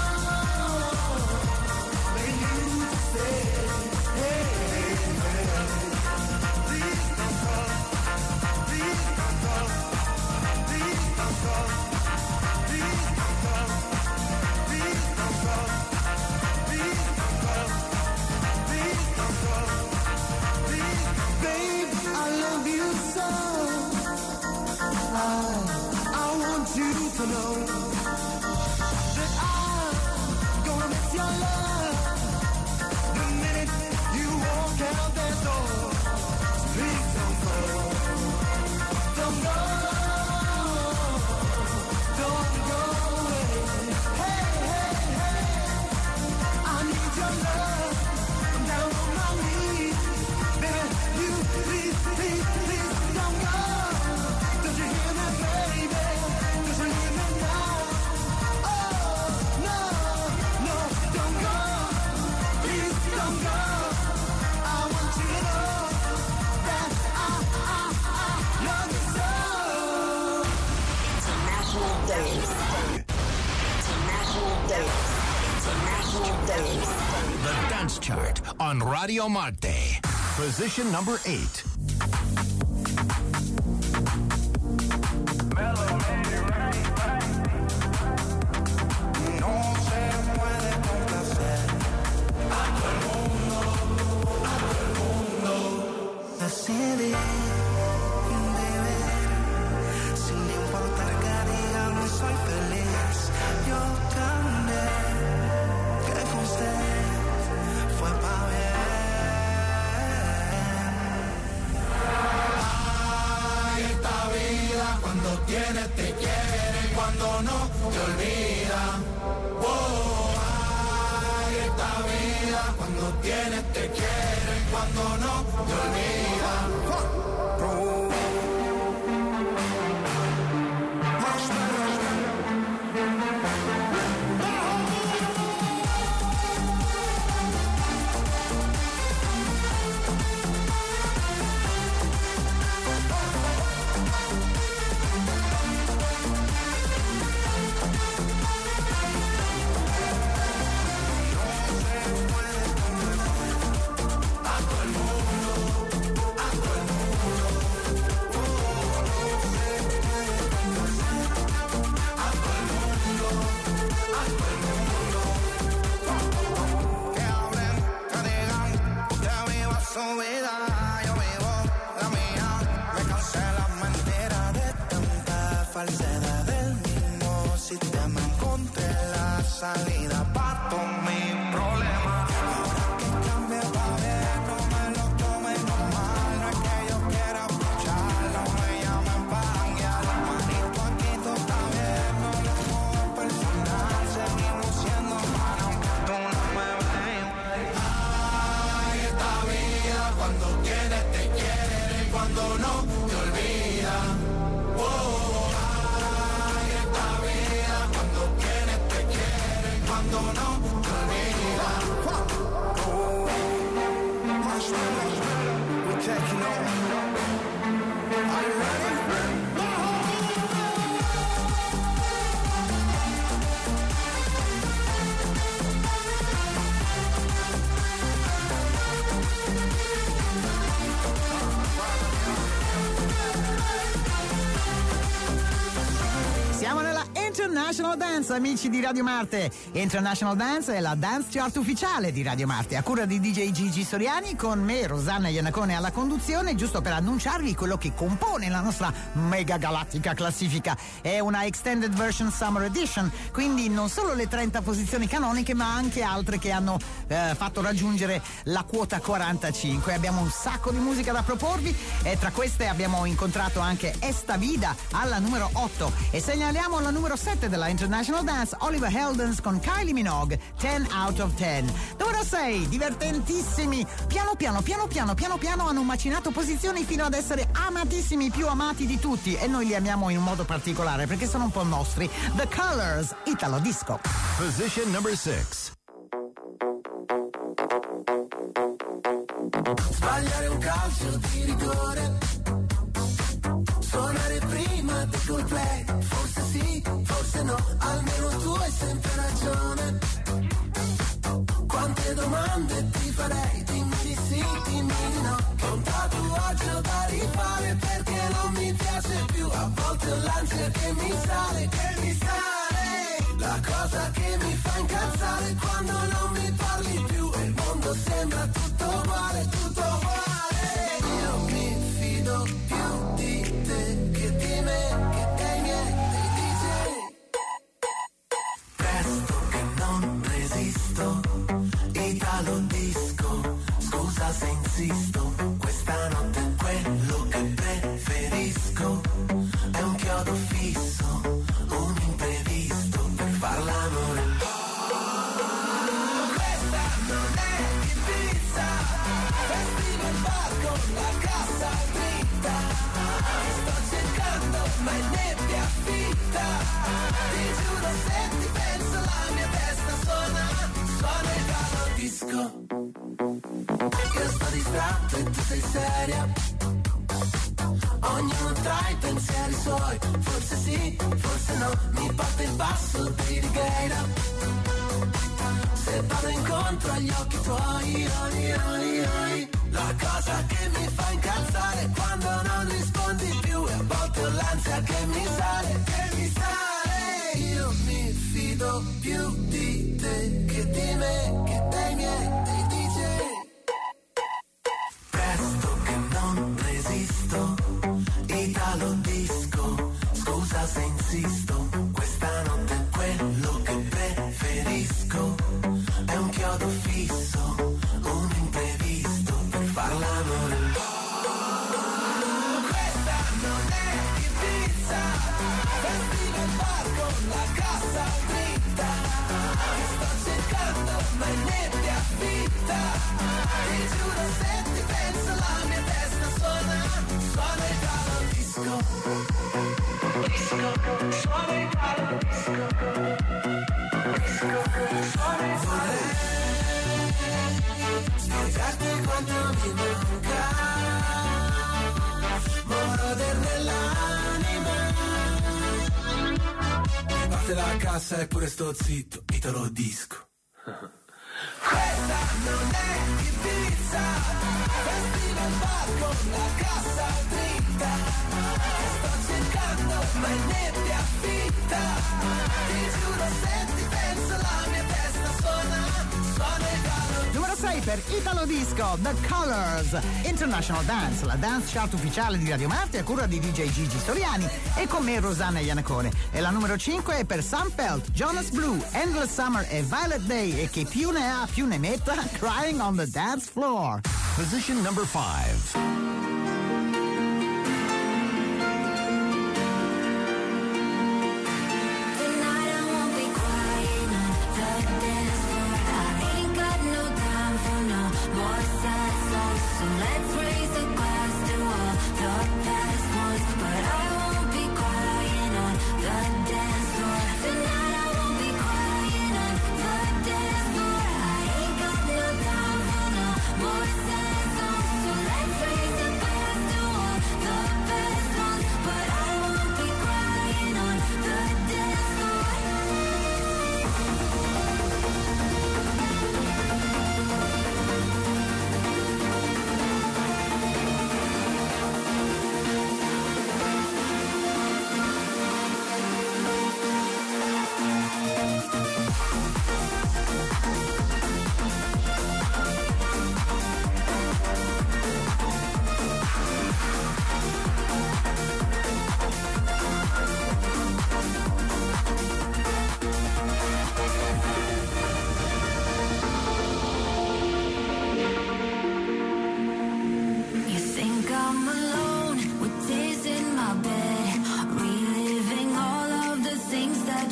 Begging you to stay. Hey, hey, hey. Please don't go. Please don't go. Please don't go. Please don't go. Please don't go. Please don't go. Please don't go. Please, babe, I love you so. I, I want you to know that I'm gonna miss your love the minute you walk out that door. Please don't go. Don't go. Don't go away. Hey, hey, hey. I need your love. I'm down on my knees. Baby, you please, please, please don't go. Don't you hear me, baby? Don't you hear me now? Oh, no, no, don't go. Please don't go. I want you to know that I, I, I love you so. International Days. International Days. International Days. The Dance Chart on Radio Marte. Position number eight. No se puede complacer a todo el mundo, a todo el mundo. Decidí vivir sin importar que digan no soy feliz. Yo también, que con usted fue pa' bien. Ay, esta vida cuando tienes te quiere, cuando no te olvida. Oh, ay, esta vida cuando tienes te quiere, cuando no te olvida. Oh. don't know the name. Oh, marshmallow, we're taking over. Are you ready? Siamo nella International Dance, amici di Radio Marte. International Dance è la dance chart ufficiale di Radio Marte, a cura di D J Gigi Soriani, con me Rosanna Iannacone alla conduzione, giusto per annunciarvi quello che compone la nostra mega galattica classifica. È una extended version summer edition, quindi non solo le trenta posizioni canoniche, ma anche altre che hanno eh, fatto raggiungere la quota quarantacinque. Abbiamo un sacco di musica da proporvi e tra queste abbiamo incontrato anche Esta Vida alla numero otto, e segnaliamo la numero sette della International Dance, Oliver Heldens con Kylie Minogue, ten out of ten. Numero sei, divertentissimi, piano piano piano piano piano piano hanno macinato posizioni fino ad essere amatissimi, più amati di tutti, e noi li amiamo in un modo particolare perché sono un po' nostri. The Colors, Italo Disco. Position number six. Sbagliare un calcio di rigore, suonare prima del goal play, forse sì, forse no, almeno tu hai sempre ragione. Quante domande ti farei, dimmi di sì, dimmi di no. Che un tatuaggio da rifare perché non mi piace più, a volte ho l'ansia che mi sale, che mi sale. La cosa che mi fa incazzare quando non mi parli più e il mondo sembra tutto uguale, tutto uguale. Io mi fido più di te che di me, che dei miei, dei D J. Presto che non resisto, Italo Disco, scusa se insisto, questa notte è quello che preferisco, è un chiodo fisso, un imprevisto per far l'amore. Questa non è Ibiza, festival bar con la cassa dritta, sto cercando ma è nebbia fitta, ti giuro se ti penso la mia testa suona, suona Italo Disco. Io sto distratto e tu sei seria, ognuno tra i pensieri suoi, forse sì, forse no, mi batte il passo di righeira, se vado incontro agli occhi tuoi, oi, oi, oi. La cosa che mi fa incazzare quando non rispondi più, e a volte ho l'ansia che mi sale, che mi sale. Io mi fido più di te che di me, che dei miei, dei D J. Presto che non resisto, Italo Disco, scusa se insisto, questa notte è quello che preferisco, è un chiodo fisso, un imprevisto per far l'amore. Questa non è Ibiza, festival bar con la cassa dritta, sto cercando ma è nebbia fitta, ti giuro se ti penso la mia testa suona, suona Italo Disco. Disco, suona Italo Disco. Disco, suona Italo. Vorrei spiegarti quanto mi manca, moroder nell'anima. Mi batte la cassa e pure sto zitto, Italo Disco. Questa non è Ibiza, festival bar con la cassa dritta, sto cercando ma è nebbia fitta, ti giuro se ti penso la mia testa suona, suona Italo. Numero sei per Italo Disco, The Colors, International Dance, la dance chart ufficiale di Radio Marte a cura di D J Gigi Soriani e con me Rosanna Iannacone. E la numero cinque è per Sam Pelt, Jonas Blue, Endless Summer e Violet Day, e che più ne ha più ne metta, Crying on the Dance Floor. Position number five. Tonight I won't be crying on the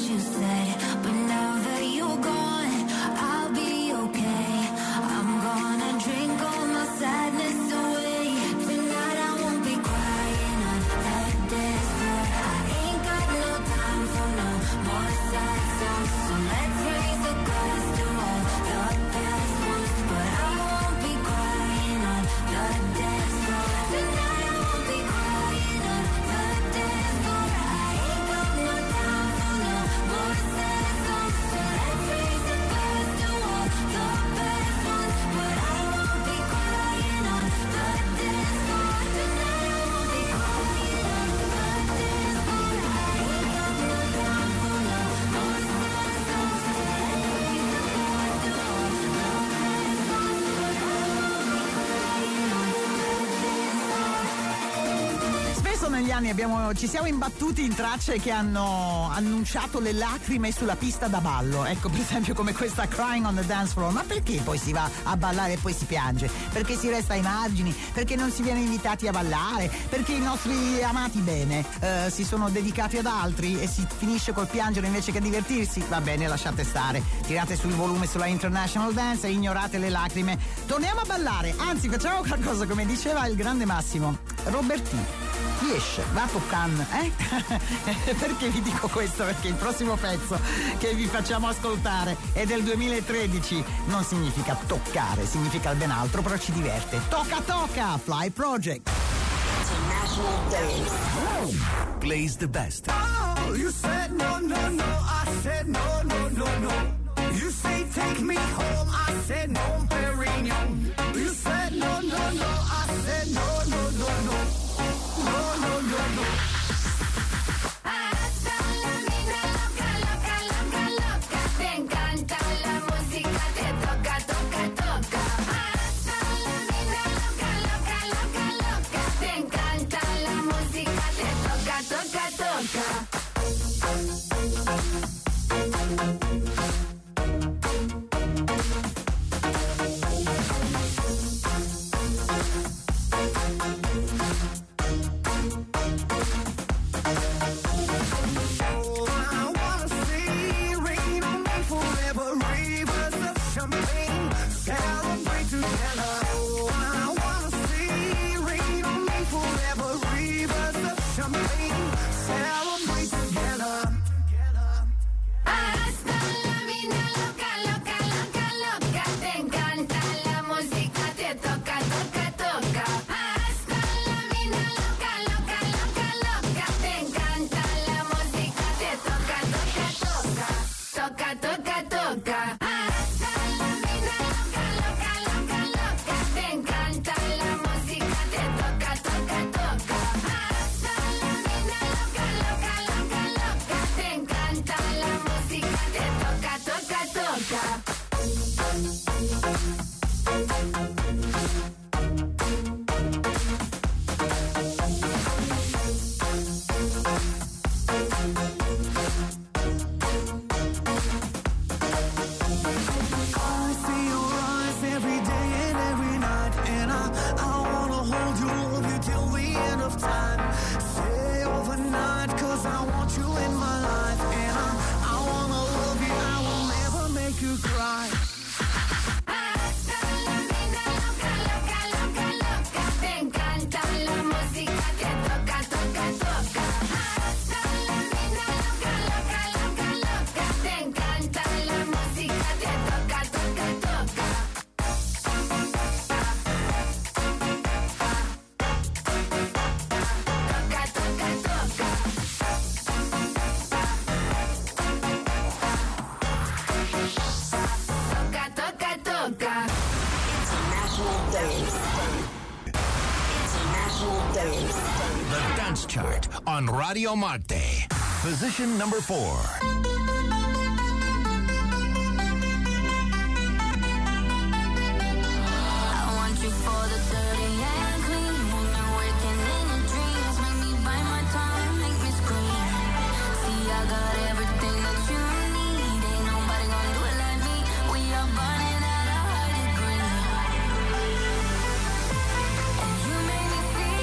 you said, but now that you're gone, I'll be okay. I'm gonna drink all my sadness away. Tonight I won't be crying on that dance floor. I ain't got no time for no more sad songs. So let's raise a glass to all the past ones. But I won't be crying on the dance floor. Tonight I won't be crying on the dance floor. I ain't got no time for no more sad songs. So let's raise a glass to all the past ones. But I won't be crying on the dance floor. Tonight I won't be crying on the dance floor. I ain't got no time for no more sad songs. So let's raise a glass to all the past ones. But I won't be crying on the dance floor. Spesso negli anni abbiamo, ci siamo imbattuti in tracce che hanno annunciato le lacrime sulla pista da ballo. Ecco, per esempio come questa Crying on the Dance Floor. Ma perché poi si va a ballare e poi si piange? Perché si resta ai margini? Perché non si viene invitati a ballare? Perché i nostri amati bene eh, si sono dedicati ad altri e si finisce col piangere invece che divertirsi? Va bene, lasciate stare. Tirate sul volume sulla International Dance e ignorate le lacrime. Torniamo a ballare. Anzi, facciamo qualcosa come diceva il grande Massimo Robertini. Riesce, va toccando, eh? Perché vi dico questo? Perché il prossimo pezzo che vi facciamo ascoltare è del duemilatredici. Non significa toccare, significa ben altro, però ci diverte. Tocca tocca, Fly Project. Plays the best. Oh, you said no, no, no. I said no, no, no, no. You say take me home. I said no, Perignon. You said no, no, no. I said no, no, no, no. No, no, no, no. Hasta la mina loca, loca, loca, loca. Te encanta la música, te toca, toca, toca. Hasta la mina loca, loca, loca, loca. Te encanta la música, te toca, toca, toca. The Dance Chart on Radio Marte. Position number four.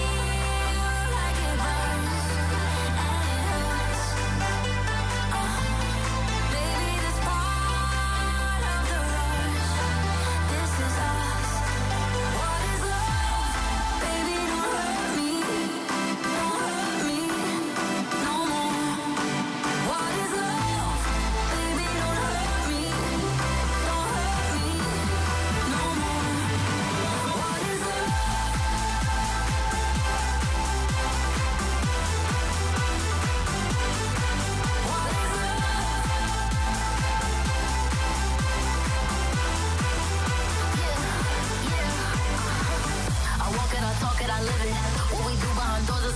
Uh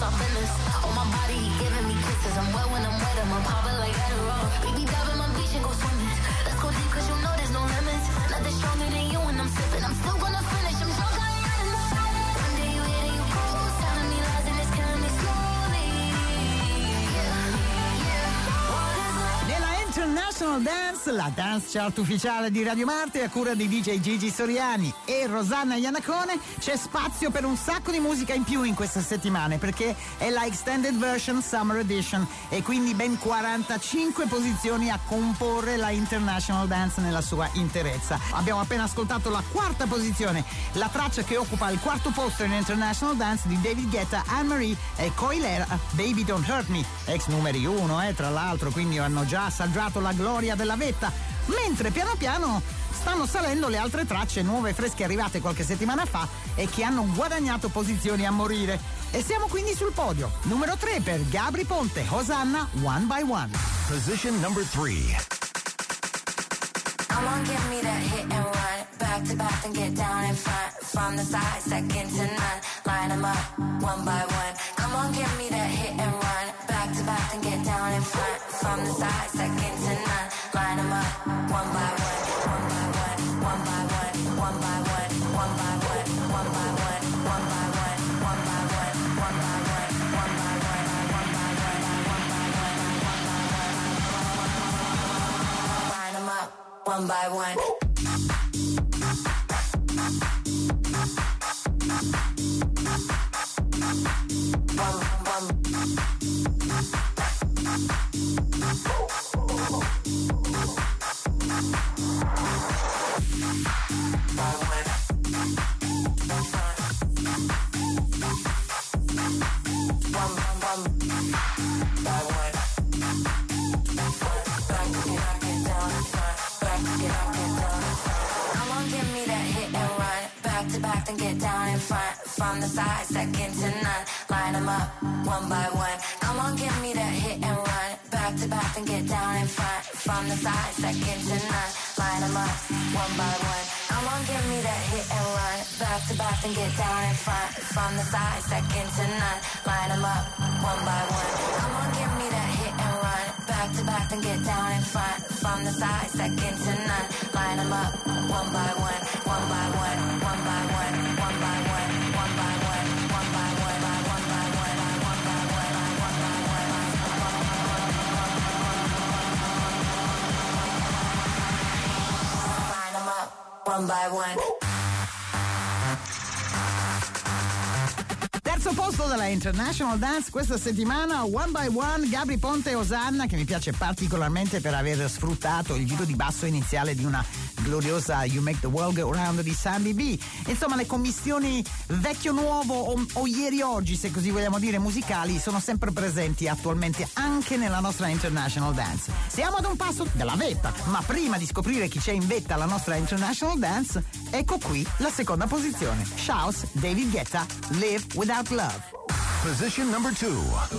our business. On my body, he giving me kisses. I'm wet when I'm wet, I'm a popper like Adderall. Baby, dive in my beach and go swimming. Let's go deep, cause you know there's no limits. Nothing stronger than you when I'm sipping. I'm still gonna finish, I'm drunk, I ain't running. One day you hit and you close, telling me lies and it's killing me slowly. Yeah, yeah. What is love? Nella International Dance, la dance chart ufficiale di Radio Marte a cura di D J Gigi Soriani e Rosanna Iannacone, c'è spazio per un sacco di musica in più in queste settimane perché è la Extended Version Summer Edition e quindi ben quarantacinque posizioni a comporre la International Dance nella sua interezza. Abbiamo appena ascoltato la quarta posizione, la traccia che occupa il quarto posto in International Dance di David Guetta, Anne-Marie e Coilera, Baby Don't Hurt Me, ex numeri uno eh, tra l'altro, quindi hanno già assaggiato la gloria della vetta, mentre piano piano stanno salendo le altre tracce nuove e fresche arrivate qualche settimana fa e che hanno guadagnato posizioni a morire. E siamo quindi sul podio. Numero tre per Gabry Ponte, Hosanna, One by One. Position number three. Come on, give me that hit and run. Back to back and get down in front. From the side, second to none. Line them up, one by one. Come on, give me that hit and run. Back to back and get down in front. From the side, second to none. Line them up, one by one. One by one, one by one, one by one, one by one, one by one, one by one, one by one, one by one, one by one, one by one, one by one. Line them up, one by one. And get down in front, from the side, second to none. Line them up, one by one. Come on, give me that hit and run. Back to back and get down in front, from the side, second to none. Line them up, one by one. Come on, give me that hit and run. Back to back and get down in front, from the side, second to none. Line them up, one by one. Come on, give me that hit and run. Back to back and get down in front, from the side, second to none. Line them up, one by one, one by one, one by one, one by one, one by one, one by one, one by one, one by one, one by one, one by one. Line them up, one by one. Terzo posto della International Dance questa settimana, One by One, Gabry Ponte e Hosanna, che mi piace particolarmente per aver sfruttato il giro di basso iniziale di una gloriosa You Make the World Go Round di Sandy B. Insomma, le commistioni vecchio-nuovo o, o ieri-oggi, se così vogliamo dire, musicali, sono sempre presenti attualmente anche nella nostra International Dance. Siamo ad un passo dalla vetta, ma prima di scoprire chi c'è in vetta alla nostra International Dance, ecco qui la seconda posizione. Shouse, David Guetta, Live Without Love. Position number two.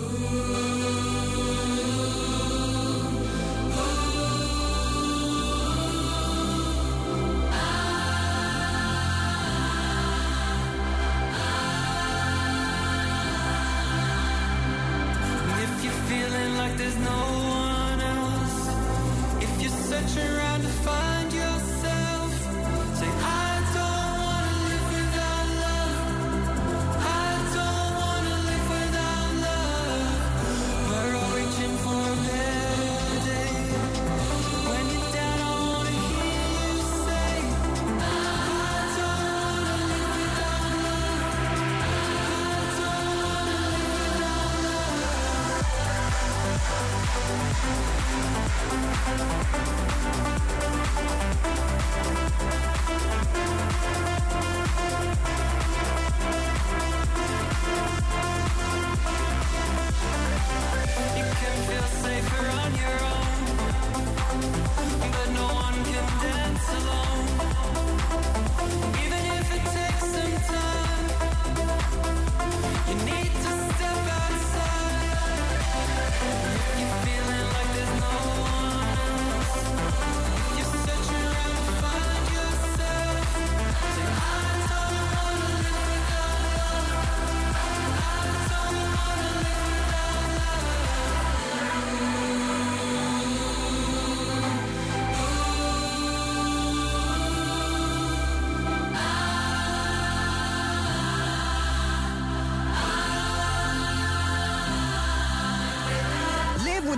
If you're feeling like there's no one else, if you're searching around to find yourself, say I don't wanna live without love. I don't wanna live without love. We're all reaching for a better day. When you're down, I wanna hear you say, I don't wanna live without love. I don't wanna live without love.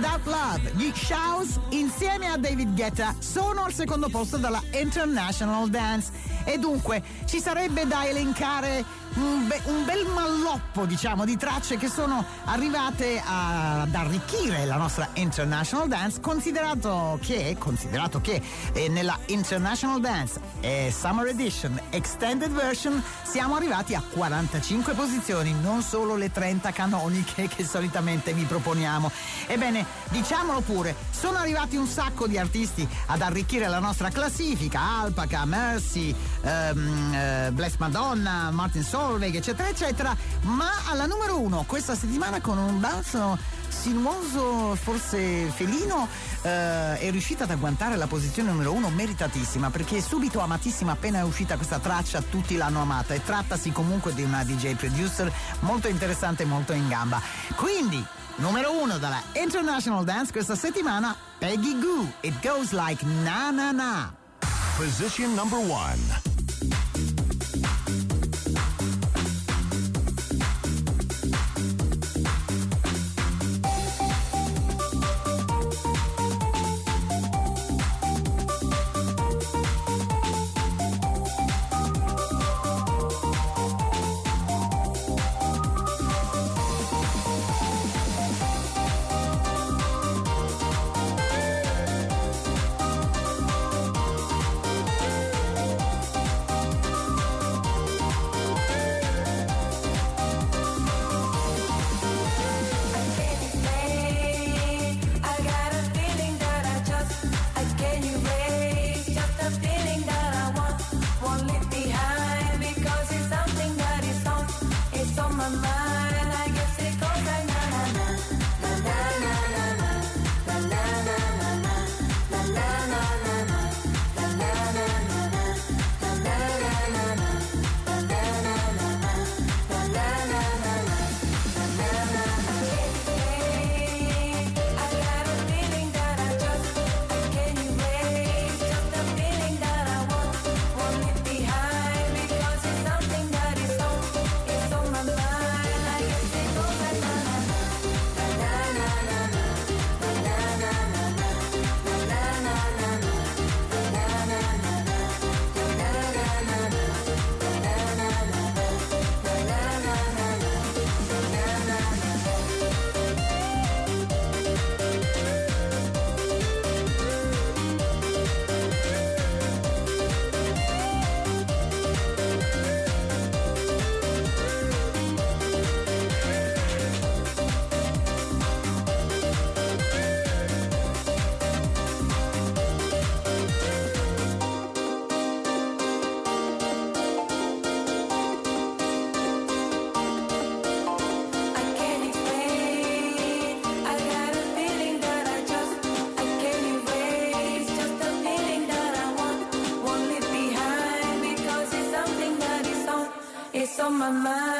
Without Love. Gli Shouse insieme a David Guetta sono al secondo posto dalla International Dance e dunque ci sarebbe da elencare un, be- un bel malloppo, diciamo, di tracce che sono arrivate a- ad arricchire la nostra International Dance, considerato che considerato che eh, nella International Dance eh, Summer Edition Extended Version siamo arrivati a quarantacinque posizioni, non solo le trenta canoniche che solitamente vi proponiamo. Ebbene, diciamolo pure, sono arrivati un sacco di artisti ad arricchire la nostra classifica: Alpaca, Mercy, ehm, eh, Bless Madonna, Martin Solveig, eccetera eccetera, ma alla numero uno questa settimana, con un balzo sinuoso, forse felino, eh, è riuscita ad agguantare la posizione numero uno, meritatissima, perché è subito amatissima. Appena è uscita questa traccia tutti l'hanno amata, e trattasi comunque di una D J producer molto interessante e molto in gamba. Quindi numero uno dalla International Dance questa settimana, Peggy Gou, It Goes Like Na Na Na. Position number one. On my mind.